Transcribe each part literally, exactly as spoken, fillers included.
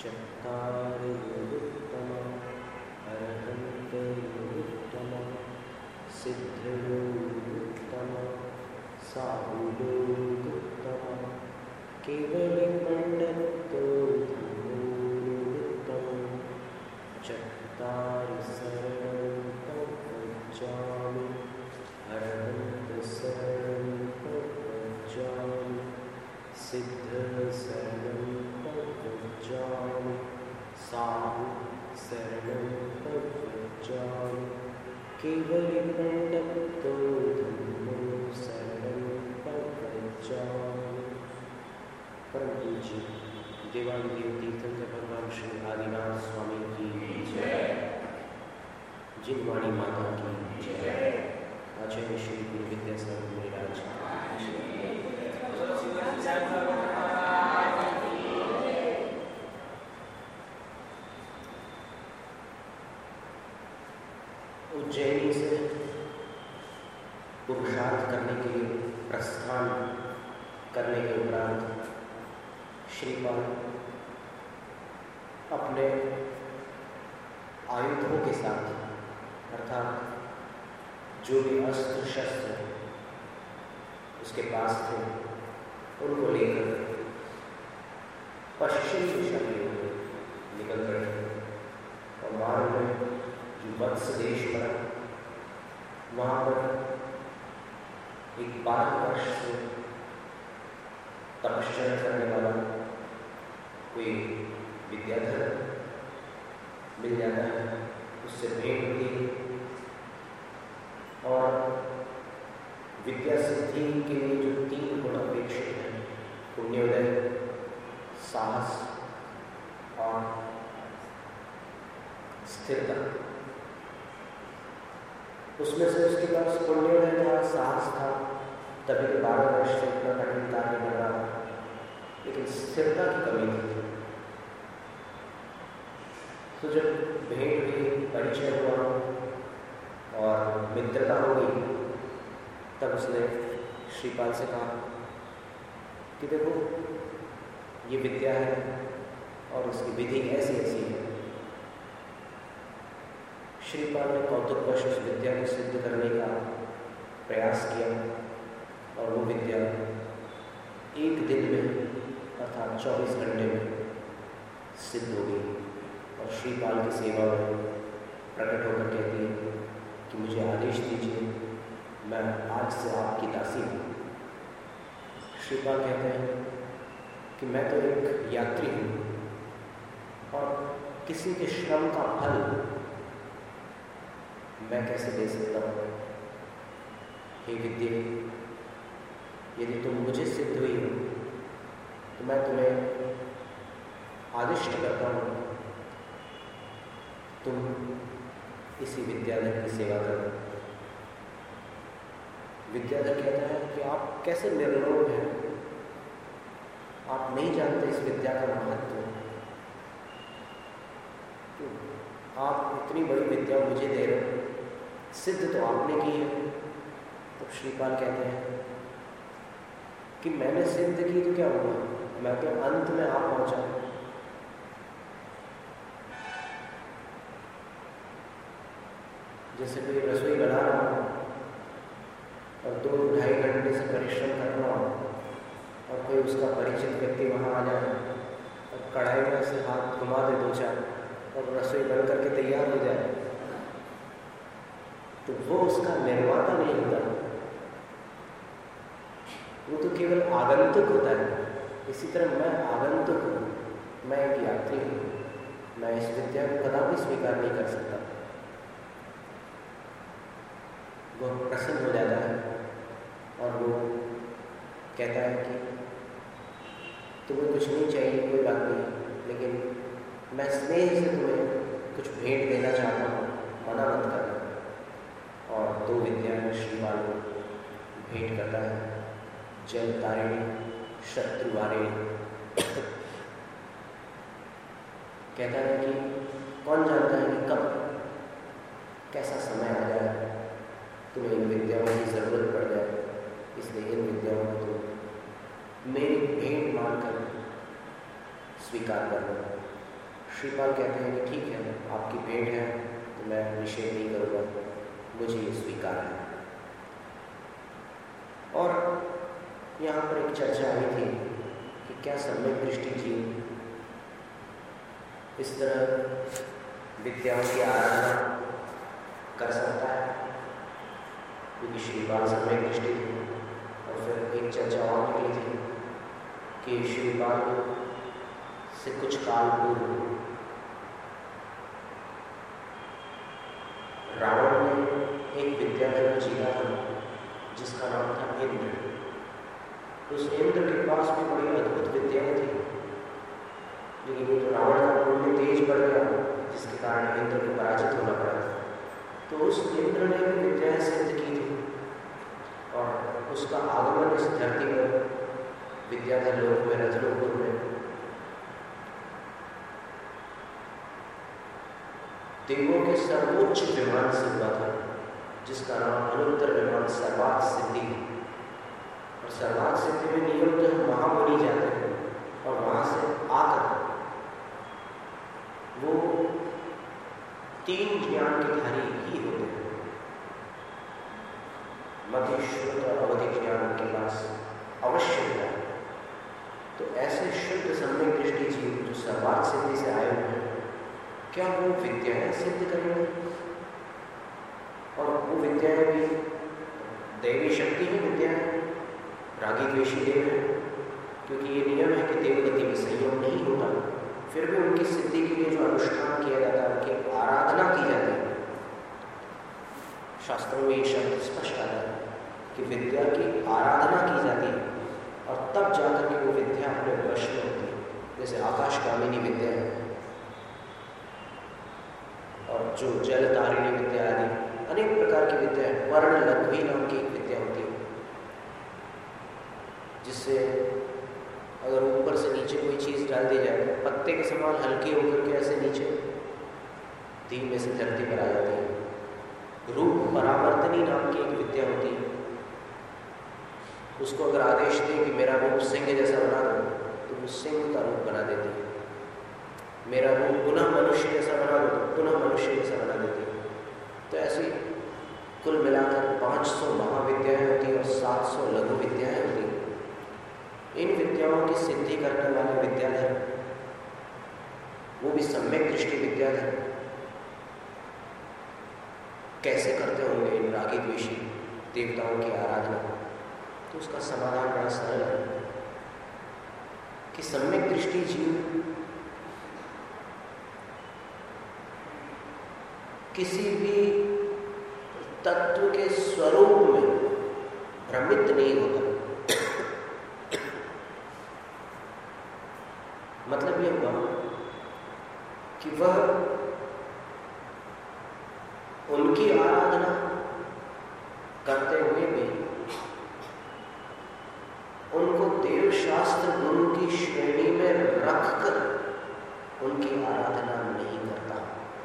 चत्तारयोरुत्तमम् अरहन्तयोरुत्तमम् सिद्धयोरुत्तमम् साहुयोरुत्तमम् केवलिपण्डितो धर्मोरुत्तमम् चत्तारि शरणं प्रपञ्चामि अरहन्तशरणं प्रपञ्चामि सिद्धशरणं प्रपञ्चामि साहु शरणं प्रपञ्चामि केवलिपण्डितो धर्मो शरणं प्रपञ्चामि। परम पूज्य देवादिदेव तीर्थंकर भगवान श्री आदिनाथ स्वामी की जय, जिनवाणी माता की जय, आचार्य श्री गुरु विद्यासागर महाराज उज्जैनी से पुरुषार्थ करने के लिए प्रस्थान करने के उपरांत श्रीपाद अपने आयुधों के साथ अर्थात जो भी अस्त्र शस्त्र उसके पास थे उनको लेकर पश्चिम दिशा की ओर निकल पड़े और मार्ग में जो वत्स देश पड़ा वहाँ पर एक बारह वर्ष से तपश्चर्या करने वाला कोई विद्याधर मिल जाता है, उससे भेंट होती है और विद्या सिद्धि के लिए जो तीन गुण अपेक्षित हैं, पुण्योदय, साहस और स्थिरता, उसमें से उसके पास पुण्योदय था, साहस था, तभी तो बारह वर्ष से इतना कठिन कार्य कर रहा था, लेकिन स्थिरता की कमी थी। तो जब भेंट हुई, परिचय हुआ और मित्रता हो गई, तब उसने श्रीपाल से कहा कि देखो ये विद्या है और उसकी विधि ऐसी ऐसी है। श्रीपाल ने कौतुकवश उस विद्या को सिद्ध करने का प्रयास किया और वो विद्या एक दिन में अर्थात चौबीस घंटे में सिद्ध हो गई और श्रीपाल की सेवा में प्रकट होकर कहती है कि मुझे आदेश दीजिए, मैं आज से आपकी दासी हूँ। श्रीपाल कहते हैं कि मैं तो एक यात्री हूँ और किसी के श्रम का फल मैं कैसे दे सकता हूँ। हे विद्या, यदि तुम मुझे सिद्ध हुई हो तो मैं तुम्हें आदिष्ट करता हूँ तुम इसी विद्याधर की सेवा करो। विद्याधर कहता है कि आप कैसे निर्लोभ हैं, आप नहीं जानते इस विद्या का महत्व। आप इतनी बड़ी विद्या मुझे दे रहे हो, सिद्ध तो आपने की है। तो श्रीपाल कहते हैं कि मैंने सिद्ध की तो क्या हुआ, मैं तो अंत में आप पहुंचा। जैसे कोई रसोई बना रहा हो और दो ढाई घंटे से परिश्रम कर रहा हो और कोई उसका परिचित व्यक्ति वहाँ आ जाए और कढ़ाई में से हाथ घुमा दे दो चार और रसोई बन करके तैयार हो जाए, तो वो उसका निर्माता नहीं होता, वो तो केवल आगंतुक होता है। इसी तरह मैं आगंतुक हूँ, मैं एक यात्री हूँ, मैं इस विद्या को कदापि स्वीकार नहीं कर सकता। वो प्रसन्न हो जाता है और वो कहता है कि तुम्हें कुछ नहीं चाहिए, कोई बात नहीं, लेकिन मैं स्नेह से तुम्हें कुछ भेंट देना चाहता हूँ, मना मत करना। और दो विद्या में श्रीपाल को भेंट करता है, जल तारिणी, शत्रु वारिणी। कहता है कि कौन जानता है कि कब कैसा समय आ जाए तुम्हें इन विद्याओं की जरूरत पड़ जाए, इसलिए इन विद्याओं को तुम मेरी भेंट मानकर स्वीकार करना। श्रीपाल कहते हैं कि ठीक है, आपकी भेंट है तो मैं निषेध नहीं करूँगा, मुझे ये स्वीकार है। और यहाँ पर एक चर्चा आई थी कि क्या सम्यक दृष्टि जीव इस तरह विद्याओं की आराधना कर सकता है, क्योंकि श्रीपाल सम्यक दृष्टि थी। और फिर एक चर्चा और निकली थी कि श्रीपाल से कुछ काल पूर्व रावण ने एक विद्याधर को जीता था जिसका नाम था इंद्र। उस इंद्र के पास भी बड़ी अद्भुत विद्याएं थी, लेकिन ये तो रावण का पुण्य तेज बढ़ गया जिसके कारण इंद्र को पराजित होना पड़ा था। तो उस इंद्र ने भी विद्याएं सिद्ध की थी और उसका आगमन इस धरती पर विद्याधर लोक में रजलोपुर में देवों के सर्वोच्च विमान से हुआ था, जिसका नाम अनुत्तर विमान सर्वात सिद्धि। और सर्वात सिद्धि में नियम जो महामुनि जाते हैं और वहां से आकर वो तीन ज्ञान के धारी ही होते हैं। मध्य शुद्ध और अवधि ज्ञान उनके पास अवश्य होता है। तो ऐसे शुद्ध सम्यक दृष्टि जीव जो सर्वात सिद्धि से आए हुए हैं, क्या वो विद्याएं सिद्ध करेंगे? और वो विद्याएं भी दैवी शक्ति है, विद्याएं रागी द्वेषी देव है, क्योंकि ये नियम है कि देवगति में संयम नहीं होता। फिर भी उनकी सिद्धि के लिए जो अनुष्ठान किया जाता है, उनकी आराधना की जाती है। शास्त्रों में ये शब्द स्पष्ट आता है कि विद्या की आराधना की जाती है और तब जाकर के वो विद्या अपने वश में होती है। जैसे आकाशगामिनी विद्या है और जो जल तारिणी विद्या आदि अनेक प्रकार की विद्या है। वर्ण लघ्वी नाम की एक विद्या होती है, जिससे अगर ऊपर से नीचे कोई चीज़ डाल दी जाए तो पत्ते के समान हल्की होकर के ऐसे नीचे धीमे से धरती पर आ जाती है। रूप परावर्तनी नाम की एक विद्या होती है। उसको अगर आदेश दे कि मेरा रूप सिंह जैसा बना दो तो वो सिंह का रूप बना देती है। मेरा रूप पुनः मनुष्य जैसा बना दो तो पुनः मनुष्य जैसा बना देती है। तो ऐसी कुल मिलाकर पाँच सौ महाविद्याएं होती हैं और सात सौ लघु विद्याएं होती हैं। इन विद्याओं की सिद्धि करने वाले विद्याधर, वो भी सम्यक दृष्टि विद्याधर, कैसे करते होंगे इन रागी द्वेषी देवताओं की आराधना? तो उसका समाधान बड़ा सरल है कि सम्यक दृष्टि जीव किसी भी तत्व के स्वरूप में भ्रमित नहीं होता। मतलब यह हुआ कि वह उनकी आराधना करते हुए भी उनको देव शास्त्र गुरु की श्रेणी में रखकर उनकी आराधना नहीं करता।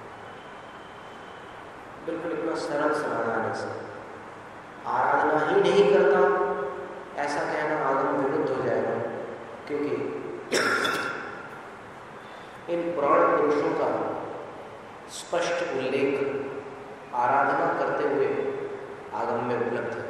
बिल्कुल इतना सरल समाधान है इसका। आराधना ही नहीं करता ऐसा कहना आगम विरुद्ध हो जाएगा, क्योंकि इन पुराण पुरुषों का स्पष्ट उल्लेख आराधना करते हुए आगम में उपलब्ध है।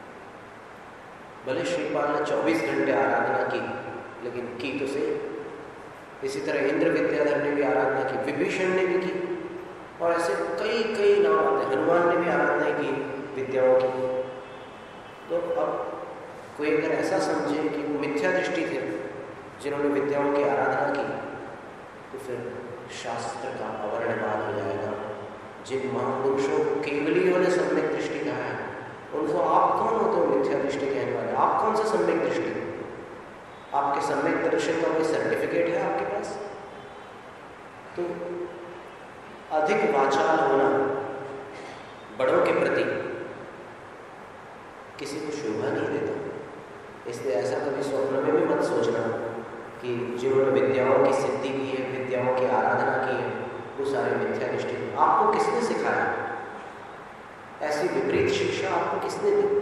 भले श्रीपाल ने चौबीस घंटे आराधना की, लेकिन की तो सही। इसी तरह इंद्र विद्याधर ने भी आराधना की, विभीषण ने भी की, और ऐसे कई कई नाम आते हैं। हनुमान ने भी आराधना की विद्याओं की। तो अब कोई अगर ऐसा समझे कि वो मिथ्या दृष्टि थे जिन्होंने विद्याओं की आराधना की, तो फिर शास्त्र का अवर्णवाद हो जाएगा। जिन महापुरुषों को केवलियों ने सम्यक दृष्टि कहा है, उनको आप कौन होते हो मिथ्या दृष्टि कहने वाले? आप कौन सा सम्यक दृष्टि? आपके सम्यक दर्शन का कोई सर्टिफिकेट है आपके पास? तो अधिक वाचाल होना बड़ों के प्रति किसी को शोभा नहीं देता। इसलिए ऐसा कभी स्वप्न में भी मत सोचना कि जिन्होंने विद्याओं की सिद्धि की है, विद्याओं की आराधना की है, वो सारे मिथ्या दृष्टि। आपको किसने सिखाया? ऐसी विपरीत शिक्षा आपको किसने दी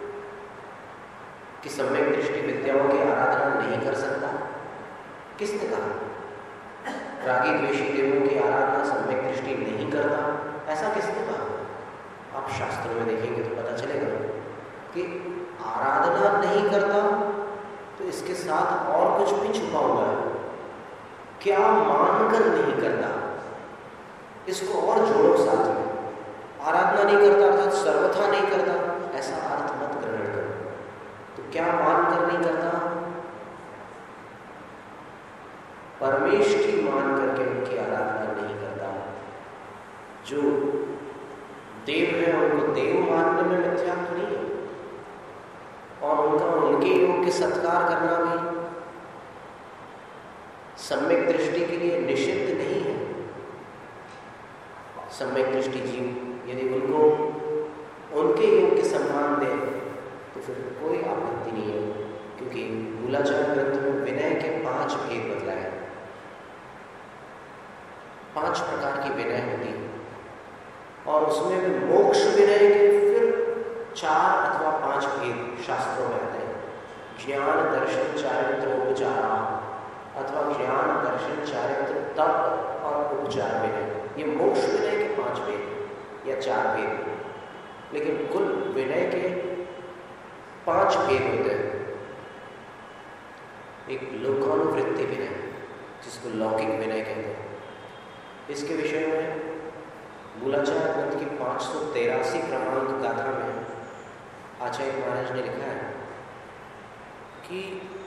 कि सम्यक दृष्टि विद्याओं की आराधना नहीं कर सकता? किसने कहा? रागी द्वेषी देवों की आराधना सम्यक दृष्टि नहीं करता, ऐसा किसने कहा? आप शास्त्रों में देखेंगे तो पता चलेगा कि आराधना नहीं करता तो इसके साथ और कुछ भी छुपा हुआ है। क्या मानकर नहीं करता, इसको और जोड़ो साथ में। आराधना नहीं करता अर्थात सर्वथा नहीं करता, ऐसा अर्थ मत ग्रहण करो। तो क्या मानकर नहीं करता? परमेष्ठी मान करके उनकी आराधना नहीं करता। जो देव है उनको देव मानने में मिथ्यात्व नहीं है, और उनका उनके योग्य सत्कार करना भी सम्यक दृष्टि के लिए निषिद्ध नहीं है। सम्यक दृष्टि जीव यदि उनको उनके योग्य सम्मान दे तो फिर कोई आपत्ति नहीं है, क्योंकि मूलाचार ग्रंथ में विनय के पांच भेद बतलाए हैं। पांच प्रकार की विनय होती है, और उसमें भी मोक्ष विनय के फिर चार अथवा पांच भेद शास्त्रों में आते हैं। ज्ञान दर्शन चारित्र उपचारा, अथवा ज्ञान दर्शन चारित्र तप और उपचार विनय, ये मोक्ष विनय के पांच भेद या चार भेद। लेकिन कुल विनय के पांच भेद होते हैं। एक लोकानुवृत्ति विनय, जिसको लौकिक विनय कहते हैं। इसके विषय में मूलाचार ग्रंथ की पाँच सौ तेरासी क्रमांक गाथा में आचार्य महाराज ने लिखा है कि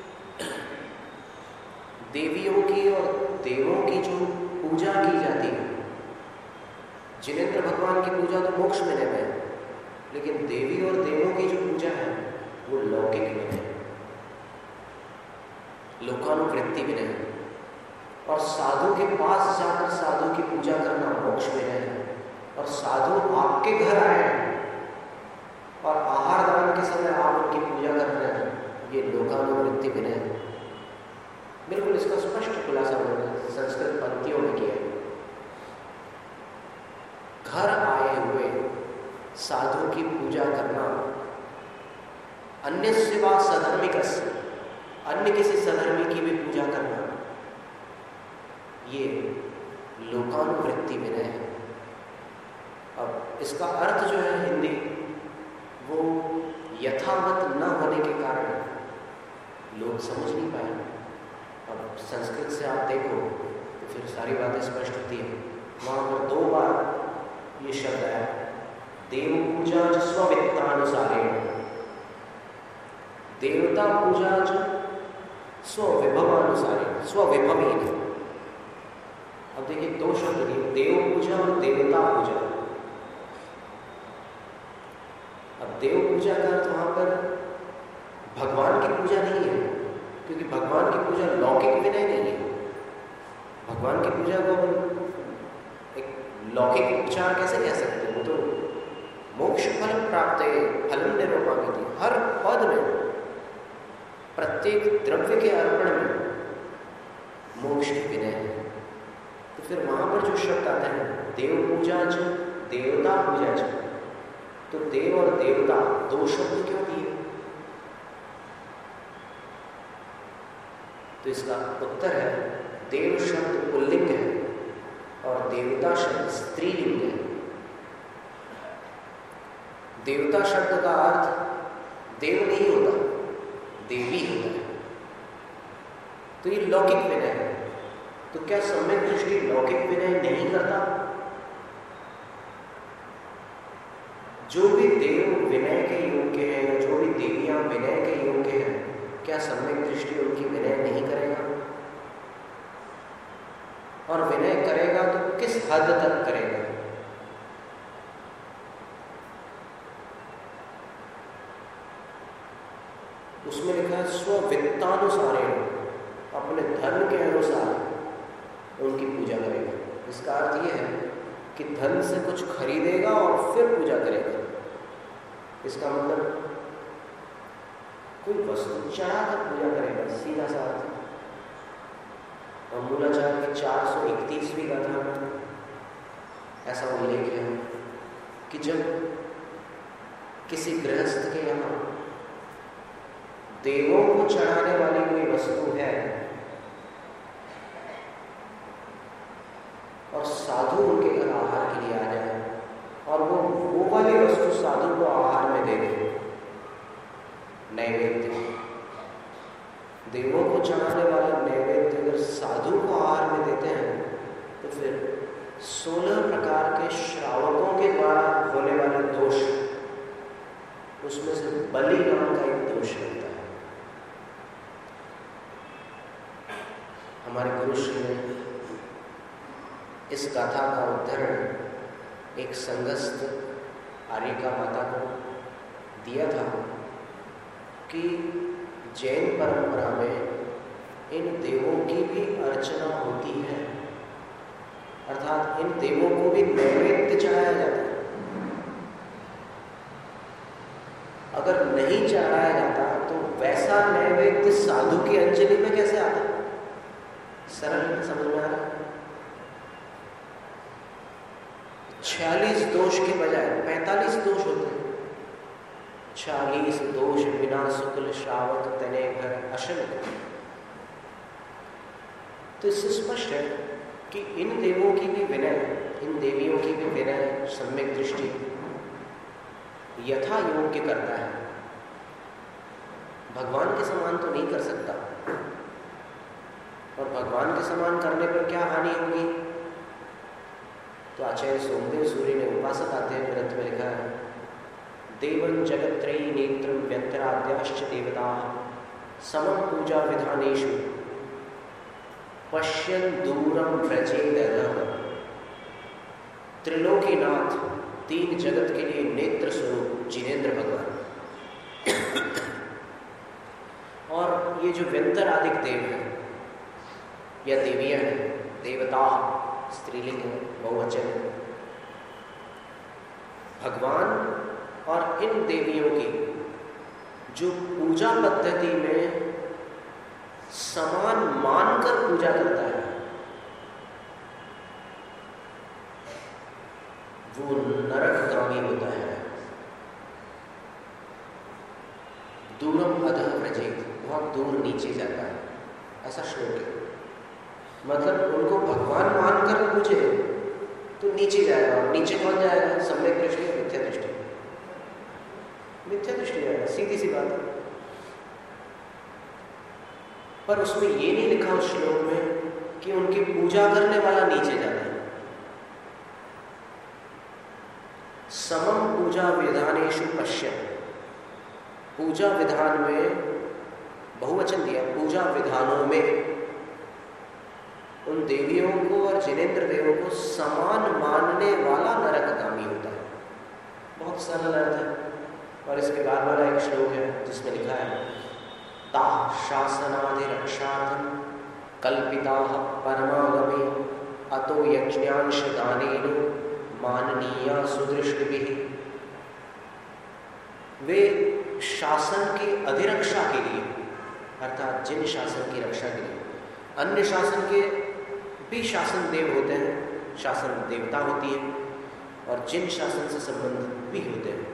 देवियों की और देवों की जो पूजा की जाती है, जिनेंद्र भगवान की पूजा तो मोक्ष विनय में है, लेकिन देवी और देवों की जो पूजा है वो लौकिक विनय है, लोकानुवृत्ति विनय है। और साधु के पास जाकर साधु की पूजा करना मोक्ष विनय है। और साधु आपके घर आए हैं और आहार दान के समय आप उनकी पूजा कर रहे हैं, ये लोकानुवृत्ति विनय है। बिल्कुल इसका स्पष्ट खुलासा उन्होंने संस्कृत पंक्तियों में किया है। घर आए हुए साधु की पूजा करना, अन्य सिवा सधर्मिक, अन्य किसी सधर्मी की भी पूजा करना, ये लोकानुवृत्ति विनय है। अब इसका अर्थ जो है हिंदी, वो यथावत न होने के कारण लोग समझ नहीं पाए। अब संस्कृत से आप देखो तो फिर सारी बातें स्पष्ट होती है। वहाँ पर दो बार ये शब्द आया, देव पूजा च स्ववित्तानुसारेण, देवता पूजा च स्वविभवानुसारेण, स्वविभवेन। अब देखिए दो शब्द दिए, देव पूजा और देवता पूजा। अब देव पूजा का अर्थ वहां पर भगवान की पूजा नहीं है, क्योंकि भगवान की पूजा लौकिक विनय नहीं है। भगवान की पूजा को एक लौकिक उपचार कैसे कह सकते हैं? वो तो मोक्ष फल प्राप्त है, फलम निरूपामिति, हर पद में, प्रत्येक द्रव्य के अर्पण में मोक्ष की विनय है। तो फिर वहां पर जो शब्द आता है देव पूजा च, देवता पूजा च, तो देव और देवता दो शब्द क्यों दिए? तो इसका उत्तर है, देव शब्द पुल्लिंग है और देवता शब्द स्त्रीलिंग है। देवता शब्द का अर्थ देव नहीं होता, देवी होता है। तो ये लौकिक विनय है। तो क्या सम्यक दृष्टि लौकिक विनय नहीं करता? जो भी देव विनय के योग्य है, जो भी देवियां विनय के योग्य है, क्या सम्यक दृष्टि उनकी विनय नहीं करेगा? और विनय करेगा तो किस हद तक करेगा? उसमें लिखा है स्ववित्तानुसारेण, अपने धन के अनुसार उनकी पूजा करेगा। इसका अर्थ यह है कि धन से कुछ खरीदेगा और फिर पूजा करेगा। इसका मतलब कोई वस्तु चढ़ाकर पूजा करेगा, सीधा सा अर्थ। और मूलाचार की चार सौ इकतीसवीं गाथा में ऐसा उल्लेख है कि जब किसी गृहस्थ के यहाँ देवों को चढ़ाने वाली कोई वस्तु है और साधु उनके घर आहार के लिए आ जाए और वो वो वाली वस्तु साधु को आहार में दे दे, नैवेद्य, देवों को चढ़ाने वाला नैवेद्य अगर साधु को आहार में देते हैं तो फिर सोलह प्रकार के श्रावकों के द्वारा होने वाले दोष, उसमें से बलि नाम का एक दोष रहता है। हमारे गुरुश्री ने इस गाथा का उदाहरण एक संगस्थ आर्यिका माता को दिया था कि जैन परंपरा में इन देवों की भी अर्चना होती है, अर्थात इन देवों को भी नैवेद्य चढ़ाया जाता है। अगर नहीं चढ़ाया जाता तो वैसा नैवेद्य साधु की अंजलि में कैसे आता? सरल समझ में आ रहा है? छियालीस दोष के बजाय पैंतालीस दोष होते हैं। छियालीस दोष बिना शुक्ल श्रावक तने घर अशन। तो इससे स्पष्ट है कि इन देवों की भी विनय, इन देवियों की भी विनय, सम्यक दृष्टि यथा योग्य करता है। भगवान के समान तो नहीं कर सकता, और भगवान के समान करने पर क्या हानि होगी? तो आचार्य सोमदेव सूर्य ने उपासक आते हैं ग्रंथ में लिखा है, देवं जगत्त्रयी नेत्रं व्यंतराद्याश्च देवता समं पूजा विधानेषु पश्यन् दूरं व्रजेदधः। त्रिलोकीनाथ, तीन जगत के लिए नेत्र स्वरूप जिनेन्द्र भगवान, और ये जो व्यंतरादिक देव हैं या देवियां हैं, देवता स्त्रीलिंग है, बहुवचन है, भगवान और इन देवियों की जो पूजा पद्धति में समान मानकर पूजा करता है, वो नरकगामी होता है। दूरम अधः व्रजेत, बहुत दूर नीचे जाता है, ऐसा श्लोक है। मतलब उनको भगवान मानकर पूजे तो नीचे जाएगा, और नीचे कौन जाएगा? सम्यक दृष्टि, मिथ्या दृष्टि, मिथ्या दृष्टि जाएगा, सीधी सी बात है। पर उसमें ये नहीं लिखा उस श्लोक में कि उनकी पूजा करने वाला नीचे जाता है। समम पूजा विधानेषु पश्यन्, पूजा विधान में बहुवचन दिया, पूजा विधानों में उन देवियों को और जिनेन्द्र देवों को समान मानने वाला नरकगामी होता है। बहुत सरल अर्थ है। और इसके बाद वाला एक श्लोक है जिसमें लिखा है, ताः शासनादिरक्षार्थं कल्पिताः परमागमे अतो यज्ञांश दानेन माननीया सुदृष्टिभिः। वे शासन की अधिरक्षा के लिए, अर्थात जिन शासन की रक्षा के लिए, अन्य शासन के भी शासन देव होते हैं, शासन देवता होती है, और जिन शासन से संबंधित भी होते हैं,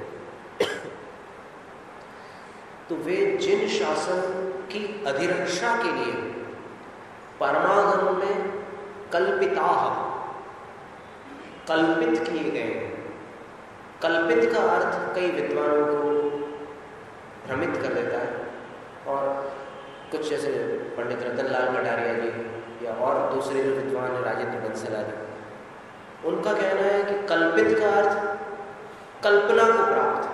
तो वे जिन शासन की अधिरक्षा के लिए परमागम में कल्पिताः, कल्पित किए गए। कल्पित का अर्थ कई विद्वानों को भ्रमित कर देता है, और कुछ जैसे पंडित रतनलाल कटारिया जी या और दूसरे जो विद्वान हैं, राजेंद्र बंसल आदि, उनका कहना है कि कल्पित का अर्थ कल्पना को प्राप्त,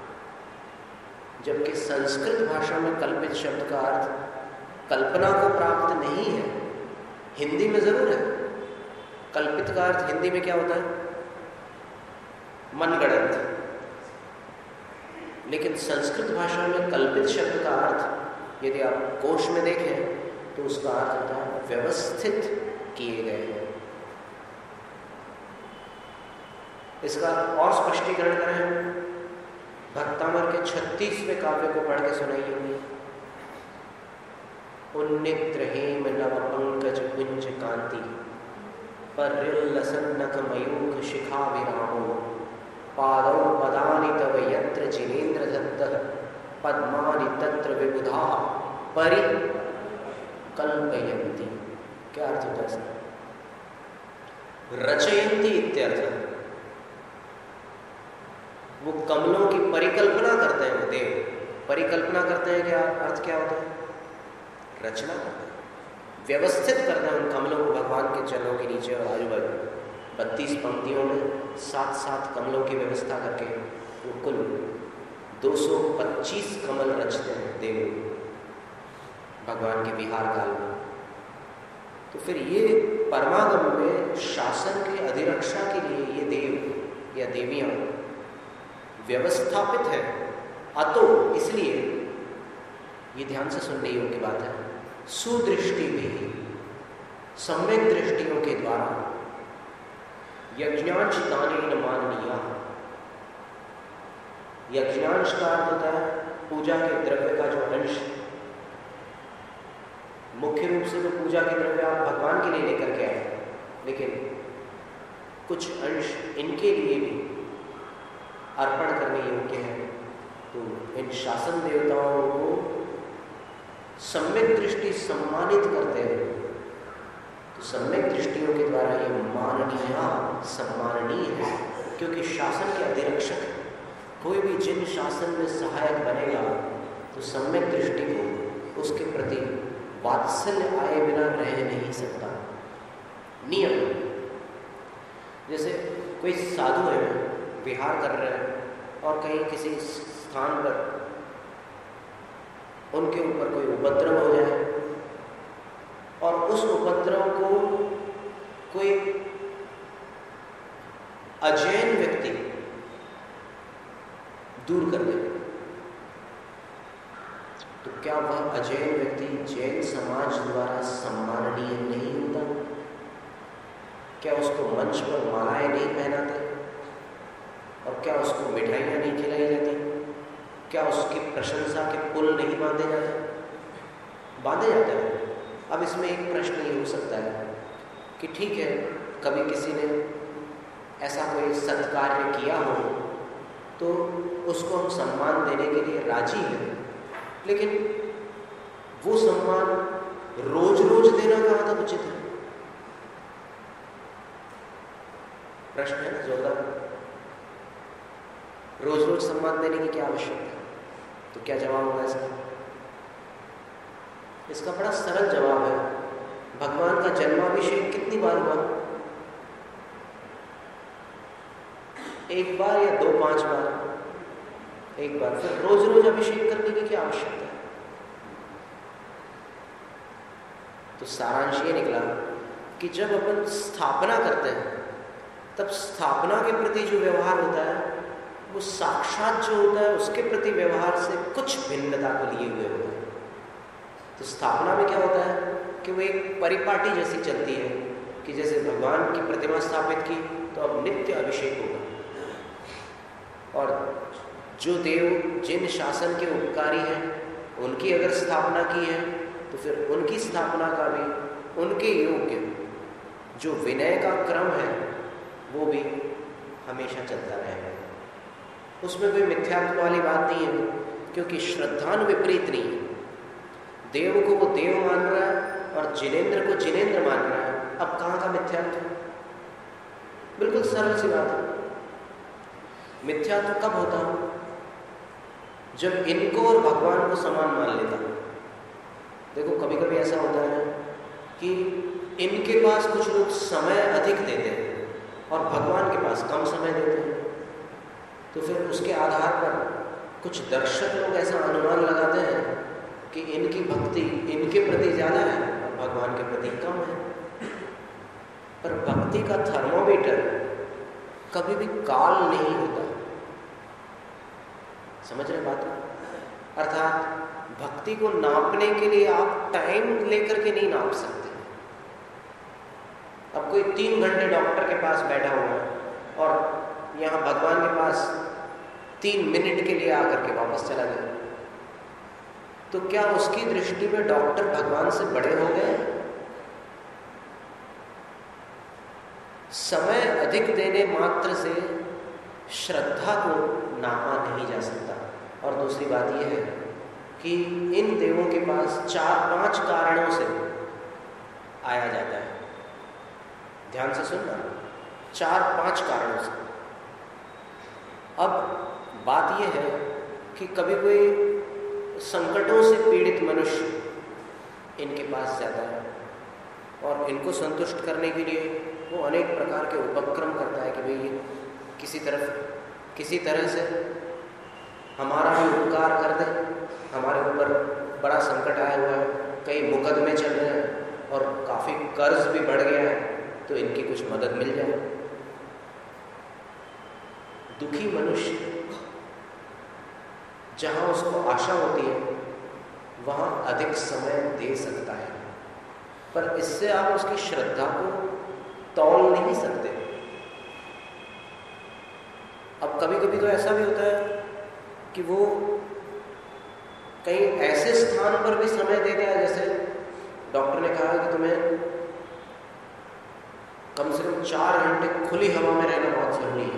जबकि संस्कृत भाषा में कल्पित शब्द का अर्थ कल्पना को प्राप्त नहीं है। हिंदी में जरूर है। कल्पित का अर्थ हिंदी में क्या होता है? मनगढ़ंत। लेकिन संस्कृत भाषा में कल्पित शब्द का अर्थ यदि आप कोश में देखें तो उसका अर्थ होता है व्यवस्थित किए गए हैं। इसका और स्पष्टीकरण करें, भक्तामर के छत्तीसवें काव्य को पढ़ के सुनाई होंगी। उन्नित्र हेम नव पंकज कुंज कांति पर्यलसन्नक मयूख शिखा विरामो पादौ पदानि तव यत्र जिनेन्द्र दत्तः पद्मानि तत्र विबुधाः परिकल्पयन्ति। क्या अर्थ होता है इसका? रचयन्ति इत्यर्थ, वो कमलों की परिकल्पना करते हैं। वो देव परिकल्पना करते हैं, क्या अर्थ क्या होता है? रचना करते हैं, व्यवस्थित करते हैं उन कमलों को भगवान के चरणों के नीचे और आजू बाजू बत्तीस पंक्तियों में सात सात कमलों की व्यवस्था करके वो कुल दो सौ पच्चीस कमल रचते हैं देव भगवान के विहार काल में। तो फिर ये परमागम में शासन के अधिरक्षा के लिए ये देव या देवियां व्यवस्थापित है। अतो इसलिए ये ध्यान से सुनने योग्य बात है, सुदृष्टि भी सम्यक दृष्टियों के द्वारा यज्ञांश दानेन माननीया। यज्ञांश का अर्थ होता है पूजा के द्रव्य का जो अंश, मुख्य रूप से तो पूजा के द्रव्य आप भगवान के लिए लेकर के आए, लेकिन कुछ अंश इनके लिए भी अर्पण करने योग्य है। तो इन शासन देवताओं को सम्यक दृष्टि सम्मानित करते हैं। तो सम्यक दृष्टियों के द्वारा ये माननीय सम्माननीय है, क्योंकि शासन के अधिरक्षक कोई भी जिन शासन में सहायक बनेगा तो सम्यक दृष्टि को उसके प्रति वात्सल्य आए बिना रह नहीं सकता। नियम, जैसे कोई साधु है, विहार कर रहे हैं और कहीं किसी स्थान पर उनके ऊपर कोई उपद्रव हो जाए और उस उपद्रव को कोई अजैन व्यक्ति दूर कर दे, तो क्या वह अजैन व्यक्ति जैन समाज द्वारा सम्माननीय नहीं होता? क्या उसको मंच पर मालाएं नहीं पहनाते? और क्या उसको मिठाइयाँ नहीं खिलाई जाती? क्या उसकी प्रशंसा के पुल नहीं बांधे जाते? बांधे जाते हैं। अब इसमें एक प्रश्न ये हो सकता है कि ठीक है, कभी किसी ने ऐसा कोई सत्कार्य किया हो तो उसको हम सम्मान देने के लिए राजी हैं, लेकिन वो सम्मान रोज रोज देना कहाँ तक उचित है? प्रश्न है ना जोरदार। रोज रोज सम्मान देने की क्या आवश्यकता है? तो क्या जवाब होगा इसका? इसका बड़ा सरल जवाब है। भगवान का जन्माभिषेक कितनी बार हुआ? एक बार या दो पांच बार? एक बार। फिर रोज रोज अभिषेक करने की क्या आवश्यकता है? तो सारांश ये निकला कि जब अपन स्थापना करते हैं तब स्थापना के प्रति जो व्यवहार होता है वो साक्षात जो होता है उसके प्रति व्यवहार से कुछ भिन्नता को लिए हुए होता है। तो स्थापना में क्या होता है कि वो एक परिपाटी जैसी चलती है कि जैसे भगवान की प्रतिमा स्थापित की तो अब नित्य अभिषेक होगा, और जो देव जिन शासन के उपकारी हैं उनकी अगर स्थापना की है तो फिर उनकी स्थापना का भी उनके योग्य जो विनय का क्रम है वो भी हमेशा चलता रहेगा। उसमें कोई मिथ्यात्व वाली बात नहीं है, क्योंकि श्रद्धान विपरीत नहीं है। देव को वो देव मान रहा है और जिनेंद्र को जिनेंद्र मान रहा है। अब कहाँ का मिथ्यात्व? बिल्कुल सरल सी बात है। मिथ्यात्व कब होता है? जब इनको और भगवान को समान मान लेता। देखो कभी कभी ऐसा होता है कि इनके पास कुछ लोग समय अधिक देते हैं और भगवान के पास कम समय देते हैं, तो फिर उसके आधार पर कुछ दर्शक लोग ऐसा अनुमान लगाते हैं कि इनकी भक्ति इनके प्रति ज़्यादा है और भगवान के प्रति कम है। पर भक्ति का थर्मोमीटर कभी भी काल नहीं होता। समझ रहे बात को? अर्थात भक्ति को नापने के लिए आप टाइम लेकर के नहीं नाप सकते। अब कोई तीन घंटे डॉक्टर के पास बैठा हुआ है और यहाँ भगवान के पास तीन मिनट के लिए आकर के वापस चला गया, तो क्या उसकी दृष्टि में डॉक्टर भगवान से बड़े हो गए? समय अधिक देने मात्र से श्रद्धा को नापा नहीं जा सकता। और दूसरी बात यह है कि इन देवों के पास चार पांच कारणों से आया जाता है। ध्यान से सुनना, चार पांच कारणों से। अब बात यह है कि कभी कोई संकटों से पीड़ित मनुष्य इनके पास जाता है और इनको संतुष्ट करने के लिए वो अनेक प्रकार के उपक्रम करता है कि भाई किसी तरफ किसी तरह से हमारा भी उपकार कर दे, हमारे ऊपर बड़ा संकट आया हुआ है, कई मुकदमे चल रहे हैं और काफ़ी कर्ज भी बढ़ गया है, तो इनकी कुछ मदद मिल जाए। दुखी मनुष्य जहाँ उसको आशा होती है वहाँ अधिक समय दे सकता है, पर इससे आप उसकी श्रद्धा को तौल नहीं सकते। अब कभी कभी तो ऐसा भी होता है कि वो कहीं ऐसे स्थान पर भी समय देता है, जैसे डॉक्टर ने कहा कि तुम्हें कम से कम चार घंटे खुली हवा में रहना बहुत जरूरी है,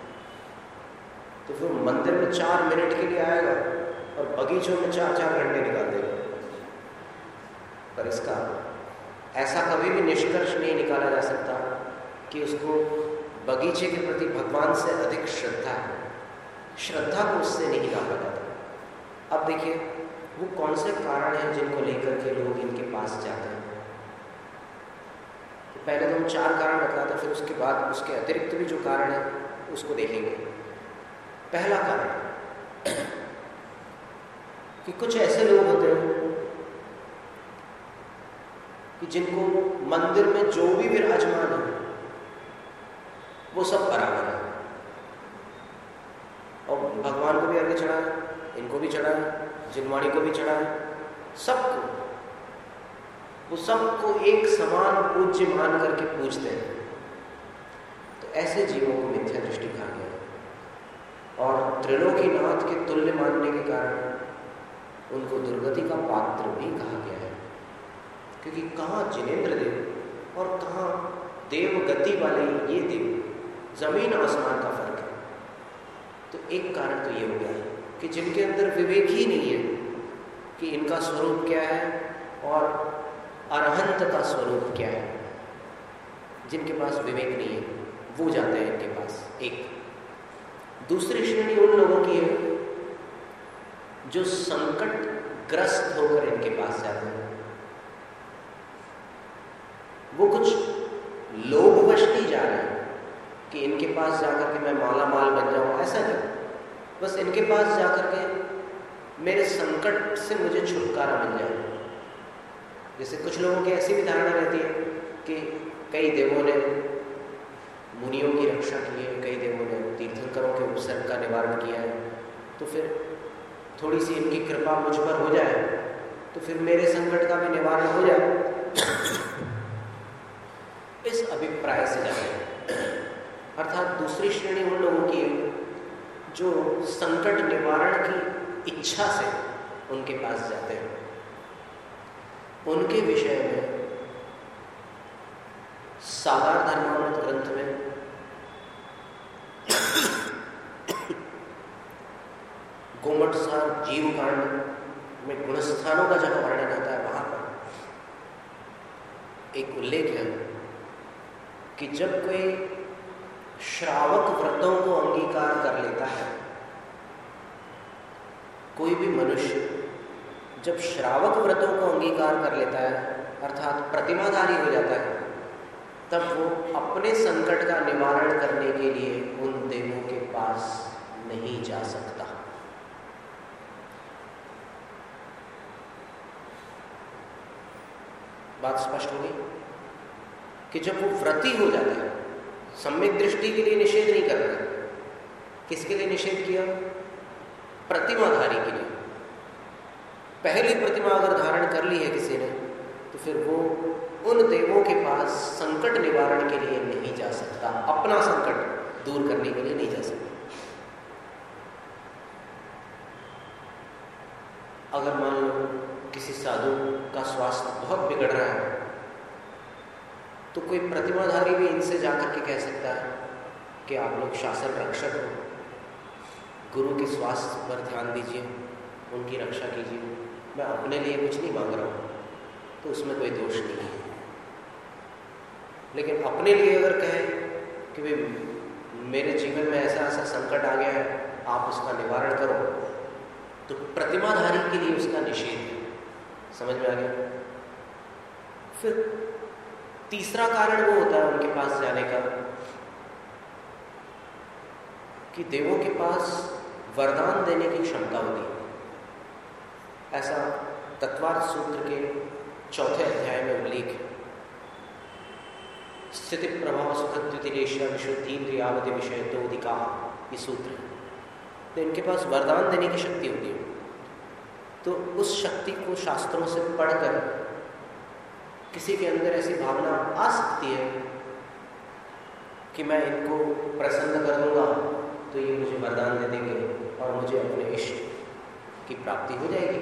तो फिर मंदिर में चार मिनट के लिए आएगा और बगीचों में चार चार घंटे निकाल देगा। पर इसका ऐसा कभी भी निष्कर्ष नहीं निकाला जा सकता कि उसको बगीचे के प्रति भगवान से अधिक श्रद्धा है। श्रद्धा को उससे नहीं नापा जाता। अब देखिए वो कौन से कारण हैं जिनको लेकर के लोग इनके पास जाते हैं। तो पहले तो हम चार कारण बता था, फिर उसके बाद उसके अतिरिक्त भी जो कारण है उसको देखेंगे। पहला कारण कि कुछ ऐसे लोग होते हैं कि जिनको मंदिर में जो भी विराजमान है वो सब बराबर है, और भगवान को भी अर्घ्य चढ़ाए, इनको भी चढ़ाए, जिनवाणी को भी चढ़ाए, सबको वो सबको एक समान पूज्य मान करके पूजते हैं। तो ऐसे जीवों को मिथ्या दृष्टि कहा गया है और त्रिलोकीनाथ के तुल्य मानने के कारण उनको दुर्गति का पात्र भी कहा गया है, क्योंकि कहाँ जिनेंद्र देव और कहाँ देवगति वाले ये देव, जमीन आसमान का फर्क है। तो एक कारण तो ये हो गया कि जिनके अंदर विवेक ही नहीं है कि इनका स्वरूप क्या है और अरहंत का स्वरूप क्या है, जिनके पास विवेक नहीं है वो जाते हैं इनके पास। एक दूसरी श्रेणी उन लोगों की है जो संकट ग्रस्त होकर इनके पास जाते हैं। वो कुछ लोभवश नहीं जा रहे हैं कि इनके पास जाकर के मैं माला माल बन जाऊं, ऐसा नहीं। बस इनके पास जाकर के मेरे संकट से मुझे छुटकारा मिल जाए। जैसे कुछ लोगों की ऐसी भी धारणा रहती है कि कई देवों ने मुनियों की रक्षा की है, कई देवों ने तीर्थंकरों के उपसर्ग का निवारण किया है, तो फिर थोड़ी सी इनकी कृपा मुझ पर हो जाए तो फिर मेरे संकट का भी निवारण हो जाए। इस अभिप्राय से जाते। अर्थात दूसरी श्रेणी उन लोगों की जो संकट निवारण की इच्छा से उनके पास जाते हैं। उनके विषय में सागार धर्मामृत ग्रंथ में गोमटसार जीव कांड में गुणस्थानों का जब वर्णन आता है वहां पर एक उल्लेख है कि जब कोई श्रावक व्रतों को अंगीकार कर लेता है, कोई भी मनुष्य जब श्रावक व्रतों को अंगीकार कर लेता है अर्थात प्रतिमाधारी हो जाता है, तब वो अपने संकट का निवारण करने के लिए उन देवों के पास नहीं जा सकता। बात स्पष्ट हो गई कि जब वो व्रती हो जाता है, सम्यक दृष्टि के लिए निषेध नहीं कर रहा। किसके लिए निषेध किया? प्रतिमाधारी के लिए। पहली प्रतिमा अगर धारण कर ली है किसी ने तो फिर वो उन देवों के पास संकट निवारण के लिए नहीं जा सकता, अपना संकट दूर करने के लिए नहीं जा सकता। अगर मान लो किसी साधु का स्वास्थ्य बहुत बिगड़ रहा है तो कोई प्रतिमाधारी भी इनसे जाकर के कह सकता है कि आप लोग शासन रक्षक हो, गुरु के स्वास्थ्य पर ध्यान दीजिए, उनकी रक्षा कीजिए, मैं अपने लिए कुछ नहीं मांग रहा हूँ, तो उसमें कोई दोष नहीं है। लेकिन अपने लिए अगर कहे कि भाई मेरे जीवन में ऐसा ऐसा संकट आ गया है, आप उसका निवारण करो, तो प्रतिमाधारी के लिए उसका निषेध है। समझ में आ गया? फिर तीसरा कारण वो होता है उनके पास जाने का कि देवों के पास वरदान देने की क्षमता होती है। ऐसा तत्वार्थ सूत्र के चौथे अध्याय में उल्लेख है। स्थिति प्रभाव सुखत्युतिरेश्य विशुद्धीन्द्रियावधि विषय तो अधिका, ये सूत्र है। तो इनके पास वरदान देने की शक्ति होती है। तो उस शक्ति को शास्त्रों से पढ़कर किसी के अंदर ऐसी भावना आ सकती है कि मैं इनको प्रसन्न कर दूंगा तो ये मुझे वरदान दे देंगे और मुझे अपने इष्ट की प्राप्ति हो जाएगी।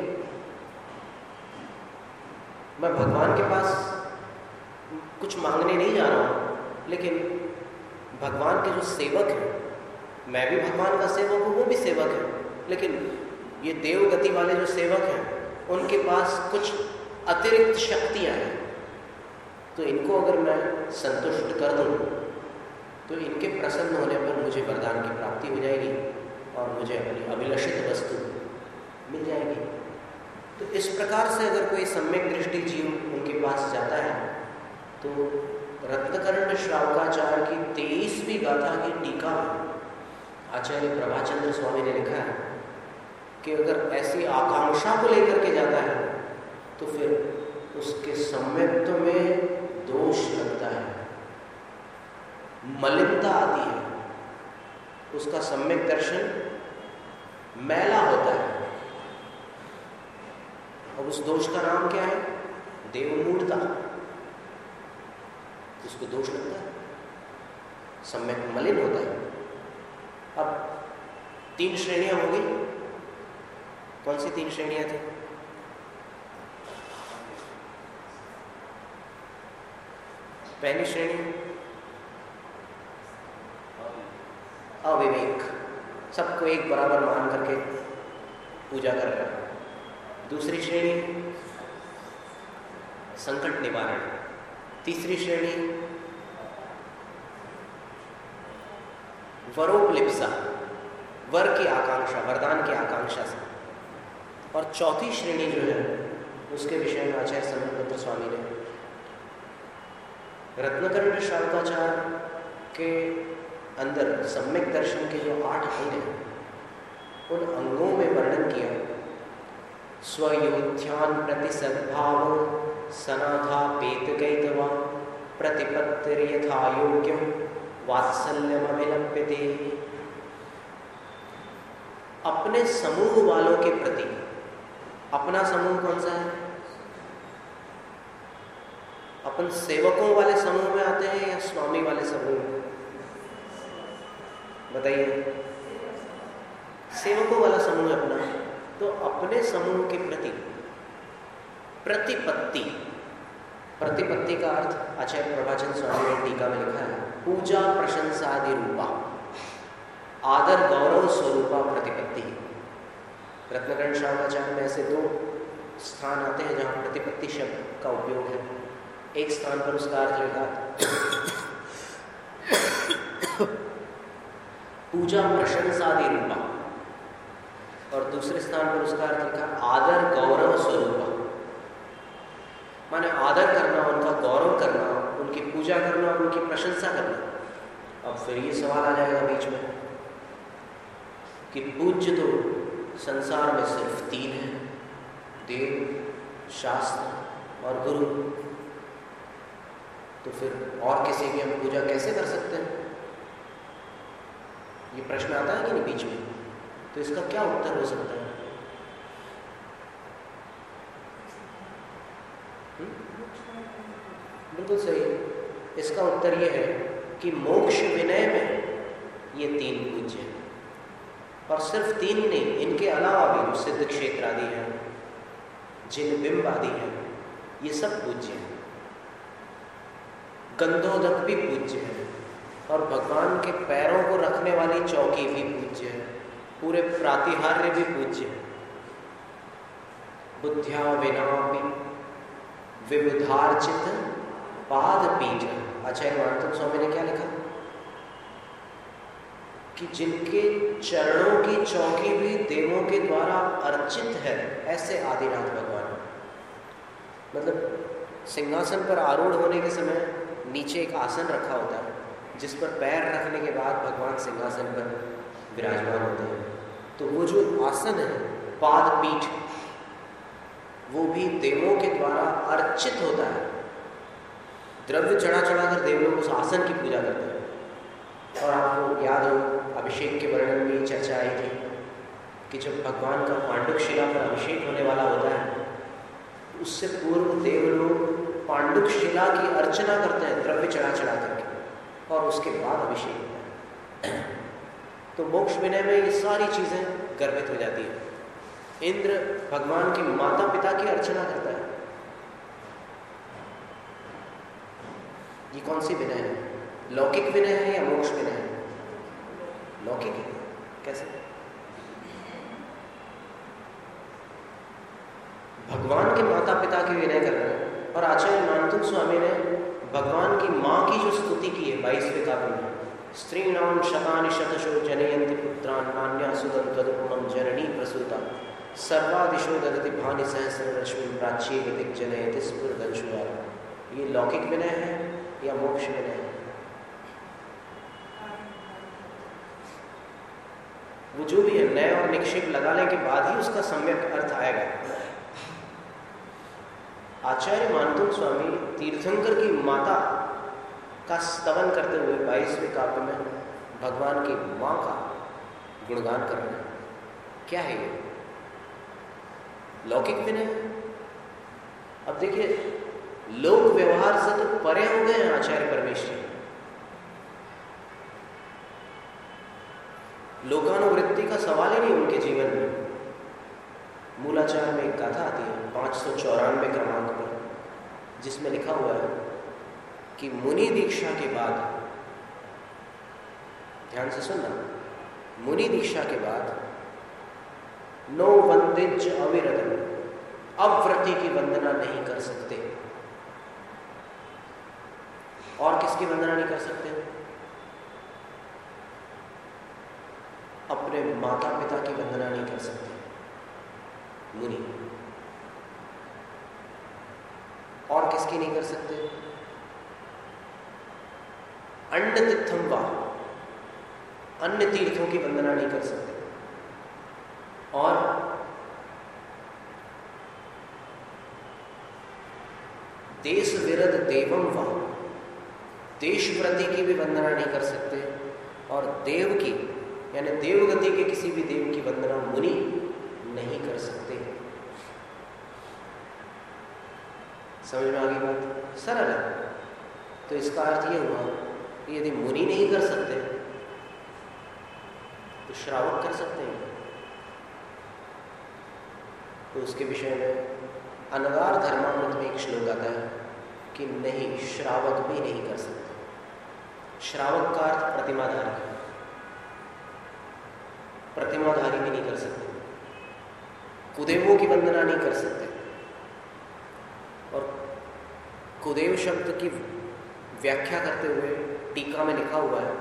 मैं भगवान के पास कुछ मांगने नहीं जा रहा हूँ, लेकिन भगवान के जो सेवक हैं, मैं भी भगवान का सेवक हूँ, वो भी सेवक है, लेकिन ये देव गति वाले जो सेवक हैं उनके पास कुछ अतिरिक्त शक्तियाँ हैं। तो इनको अगर मैं संतुष्ट कर दूँ तो इनके प्रसन्न होने पर मुझे वरदान की प्राप्ति हो जाएगी और मुझे अपनी अभिलषित वस्तु मिल जाएगी। तो इस प्रकार से अगर कोई सम्यक दृष्टि जीव उनके पास जाता है तो रत्नकर्ण श्रावकाचार्य की तेईसवीं गाथा की टीका में आचार्य प्रभाचंद्र स्वामी ने लिखा है कि अगर ऐसी आकांक्षा को लेकर के जाता है तो फिर उसके सम्यक्त्व में दोष लगता है, मलिनता आती है, उसका सम्यक दर्शन मैला होता है। अब उस दोष का नाम क्या है? देवमूढ़ता। उसको दोष लगता है, सम्यक मलिन होता है। अब तीन श्रेणियां हो गई। कौन सी तीन श्रेणियां थी? पहली श्रेणी अविवेक, सबको एक बराबर मान करके पूजा कर रहा है। दूसरी श्रेणी संकट निवारण। तीसरी श्रेणी वरोपलिप्सा, वर की आकांक्षा, वरदान की आकांक्षा से। और चौथी श्रेणी जो है उसके विषय में आचार्य समीरभद्र स्वामी ने रत्नकर्ण श्रावकाचार्य के अंदर सम्यक दर्शन के जो आठ अंग हैं उन अंगों में वर्णन किया। स्वयोध्यान प्रति सद्भाव सनाथा पेत कैतवा प्रतिपत्तिर्यथा योग्यम वात्सल्यमभिलप्यते। अपने समूह वालों के प्रति, अपना समूह कौन सा है? अपन सेवकों वाले समूह में आते हैं या स्वामी वाले समूह में? बताइए। सेवकों वाला समूह है अपना। तो अपने समूह के प्रति प्रतिपत्ति, प्रतिपत्ति का अर्थ आचार्य प्रभाचंद्र स्वामी ने टीका में लिखा है पूजा प्रशंसादि रूपा, आदर गौरव स्वरूपा प्रतिपत्ति। रत्नकर्ण श्रावकाचार्य में ऐसे दो स्थान आते हैं जहाँ प्रतिपत्ति शब्द का उपयोग है। एक स्थान पर उसका अर्थ लिखा पूजा प्रशंसादि रूपा, और दूसरे स्थान पर उसका अर्थ लिखा आदर गौरव स्वरूपा। माने आदर करना, उनका गौरव करना, उनकी पूजा करना, उनकी प्रशंसा करना। अब फिर ये सवाल आ जाएगा बीच में कि पूज्य तो संसार में सिर्फ तीन हैं, देव, शास्त्र और गुरु। तो फिर और किसी की हम पूजा कैसे कर सकते हैं? ये प्रश्न आता है कि नहीं बीच में? तो इसका क्या उत्तर हो सकता है? हुँ? बिल्कुल सही। इसका उत्तर ये है कि मोक्ष विनय में ये तीन पूज्य हैं। और सिर्फ तीन ही नहीं, इनके अलावा भी सिद्ध क्षेत्र आदि हैं, जिन बिंब आदि हैं, ये सब पूज्य हैं। गंधोदक भी पूज्य है और भगवान के पैरों को रखने वाली चौकी भी पूज्य है। पूरे प्रातिहार्य भी पूज्य है। बुद्ध्या विनापि विबुधार्चित पाद पीठ आचार्य मानतुंग स्वामी ने क्या लिखा कि जिनके चरणों की चौकी भी देवों के द्वारा अर्चित है, ऐसे आदिनाथ भगवान। मतलब सिंहासन पर आरूढ़ होने के समय नीचे एक आसन रखा होता है, जिस पर पैर रखने के बाद भगवान सिंहासन पर विराजमान होते हैं। तो वो जो आसन है, पाद पीठ, वो भी देवों के द्वारा अर्चित होता है। द्रव्य चढ़ा चढ़ा कर देव लोग उस आसन की पूजा करते हैं। और आपको याद हो, अभिषेक के वर्णन में चर्चा आई थी कि जब भगवान का पांडुक शिला पर अभिषेक होने वाला होता है, उससे पूर्व देव लोग पांडुक शिला की अर्चना करते हैं द्रव्य चढ़ा चढ़ा करके, और उसके बाद अभिषेक होता है। तो मोक्ष विनय में ये सारी चीजें गर्भित हो जाती है। इंद्र भगवान के माता पिता की अर्चना करता है। ये कौन सी विनय है? लौकिक विनय है या मोक्ष विनय है? लौकिक है। कैसे? भगवान के माता पिता की विनय कर रहे हैं। और आचार्य मानतुंग स्वामी ने भगवान की माँ की जो स्तुति की है बाईसवें काव्य में, स्त्रीणाम शतानि शतशो जनयन्ति पुत्रान् नान्या सुदं तदुपमं जननी प्रसूता सर्वादिशो ददति भानि सहस्र रश्मि प्राच्ये गतिक जनयति स्फुरदंशुवारा। ये लौकिक विनय है या मोक्ष विनय है? वो जो भी है, नए और निक्षेप लगाने के बाद ही उसका सम्यक अर्थ आएगा। आचार्य मानतुंग स्वामी तीर्थंकर की माता का स्तवन करते हुए बाईसवें काव्य में भगवान की माँ का गुणगान कर रहे हैं। क्या है ये? लौकिक विनय। अब देखिए, लोक व्यवहार से तो परे हो गए हैं आचार्य परमेश जी। लोकानुवृत्ति का सवाल ही नहीं उनके जीवन में। मूलाचार में एक गाथा आती है पाँच सौ चौरानवे क्रमांक पर, जिसमें लिखा हुआ है कि मुनि दीक्षा के बाद, ध्यान से सुनना, मुनि दीक्षा के बाद नो वंदिज अविरतम, अव्रति की वंदना नहीं कर सकते। और किसकी वंदना नहीं कर सकते? अपने माता पिता की वंदना नहीं कर सकते मुनि। और किसकी नहीं कर सकते? अंड तीर्थम वा, अन्य तीर्थों की वंदना नहीं कर सकते। और देश विरद देवम वा, देश प्रति की भी वंदना नहीं कर सकते। और देव की, यानी देवगति के किसी भी देव की वंदना मुनि नहीं कर सकते। समझ में आ गई बात? सरल है। तो इसका अर्थ ये हुआ कि यदि मुनि नहीं कर सकते तो श्रावक कर सकते हैं। तो उसके विषय में अनगार धर्मामृत में एक श्लोक आता है कि नहीं, श्रावक भी नहीं कर सकते। श्रावक का अर्थ प्रतिमाधारी, प्रतिमाधारी भी नहीं कर सकते। कुदेवों की वंदना नहीं कर सकते। और कुदेव शब्द की व्याख्या करते हुए टीका में लिखा हुआ है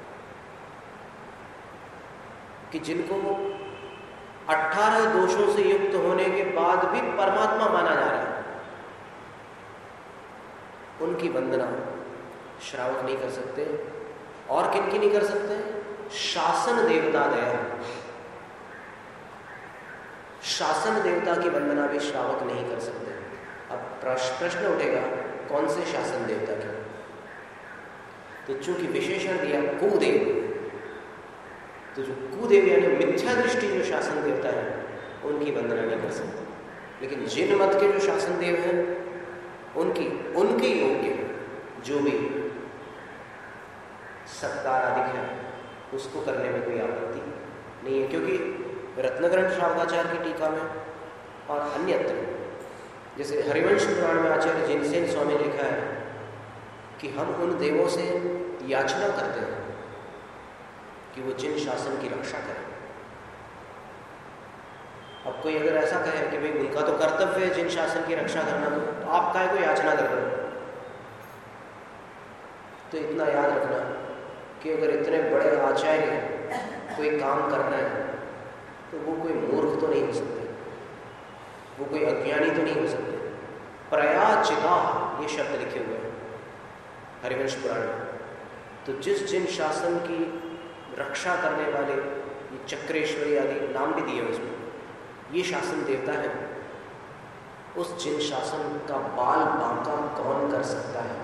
कि जिनको अठारह दोषों से युक्त होने के बाद भी परमात्मा माना जा रहा है, उनकी वंदना श्रावक नहीं कर सकते। और किन की नहीं कर सकते? शासन देवता दया, शासन देवता की वंदना भी श्रावक नहीं कर सकते। अब प्रश्न उठेगा, कौन से शासन देवता की? तो चूंकि विशेषण दिया कुदेव, तो जो कुदेव यानी मिथ्या दृष्टि जो शासन देवता है, उनकी वंदना नहीं कर सकते। लेकिन जिन मत के जो शासन देव हैं, उनकी उनके योग्य जो भी सत्कार आदि है, उसको करने में कोई आपत्ति नहीं है। क्योंकि रत्नग्रंथ श्रावकाचार्य की टीका में और अन्यत्र, जैसे हरिवंश पुराण में आचार्य जिनसेन स्वामी ने लिखा है कि हम उन देवों से याचना करते हैं कि वो जिन शासन की रक्षा करें। अब कोई अगर ऐसा कहे कि भाई उनका तो कर्तव्य है जिन शासन की रक्षा करना, तो आप काहे को याचना कर रहे हो? तो इतना याद रखना कि अगर इतने बड़े आचार्य कोई काम करना है तो वो कोई मूर्ख तो नहीं हो सकते, वो कोई अज्ञानी तो नहीं हो सकते। प्रयाचिता ये शब्द लिखे हुए हैं हरिवंश पुराण में। तो जिस जिन शासन की रक्षा करने वाले, ये चक्रेश्वरी आदि नाम भी दिए उसमें, ये शासन देवता है, उस जिन शासन का बाल बांका कौन कर सकता है?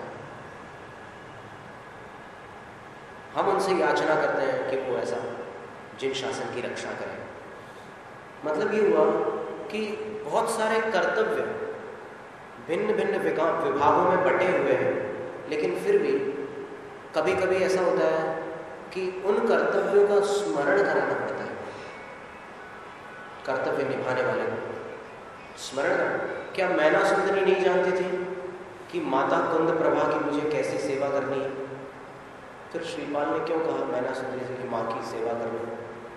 हम उनसे याचना करते हैं कि वो ऐसा जिन शासन की रक्षा करें। मतलब ये हुआ कि बहुत सारे कर्तव्य भिन्न भिन्न विभागों में बटे हुए हैं, लेकिन फिर भी कभी कभी ऐसा होता है कि उन कर्तव्यों का स्मरण कराना पड़ता है। कर्तव्य निभाने वाले को स्मरण करना। क्या मैना सुंदरी नहीं जानती थी कि माता कुंद प्रभा की मुझे कैसी सेवा करनी है? फिर श्रीपाल ने क्यों कहा मैना सुंदरी से कि माँ की सेवा करनी?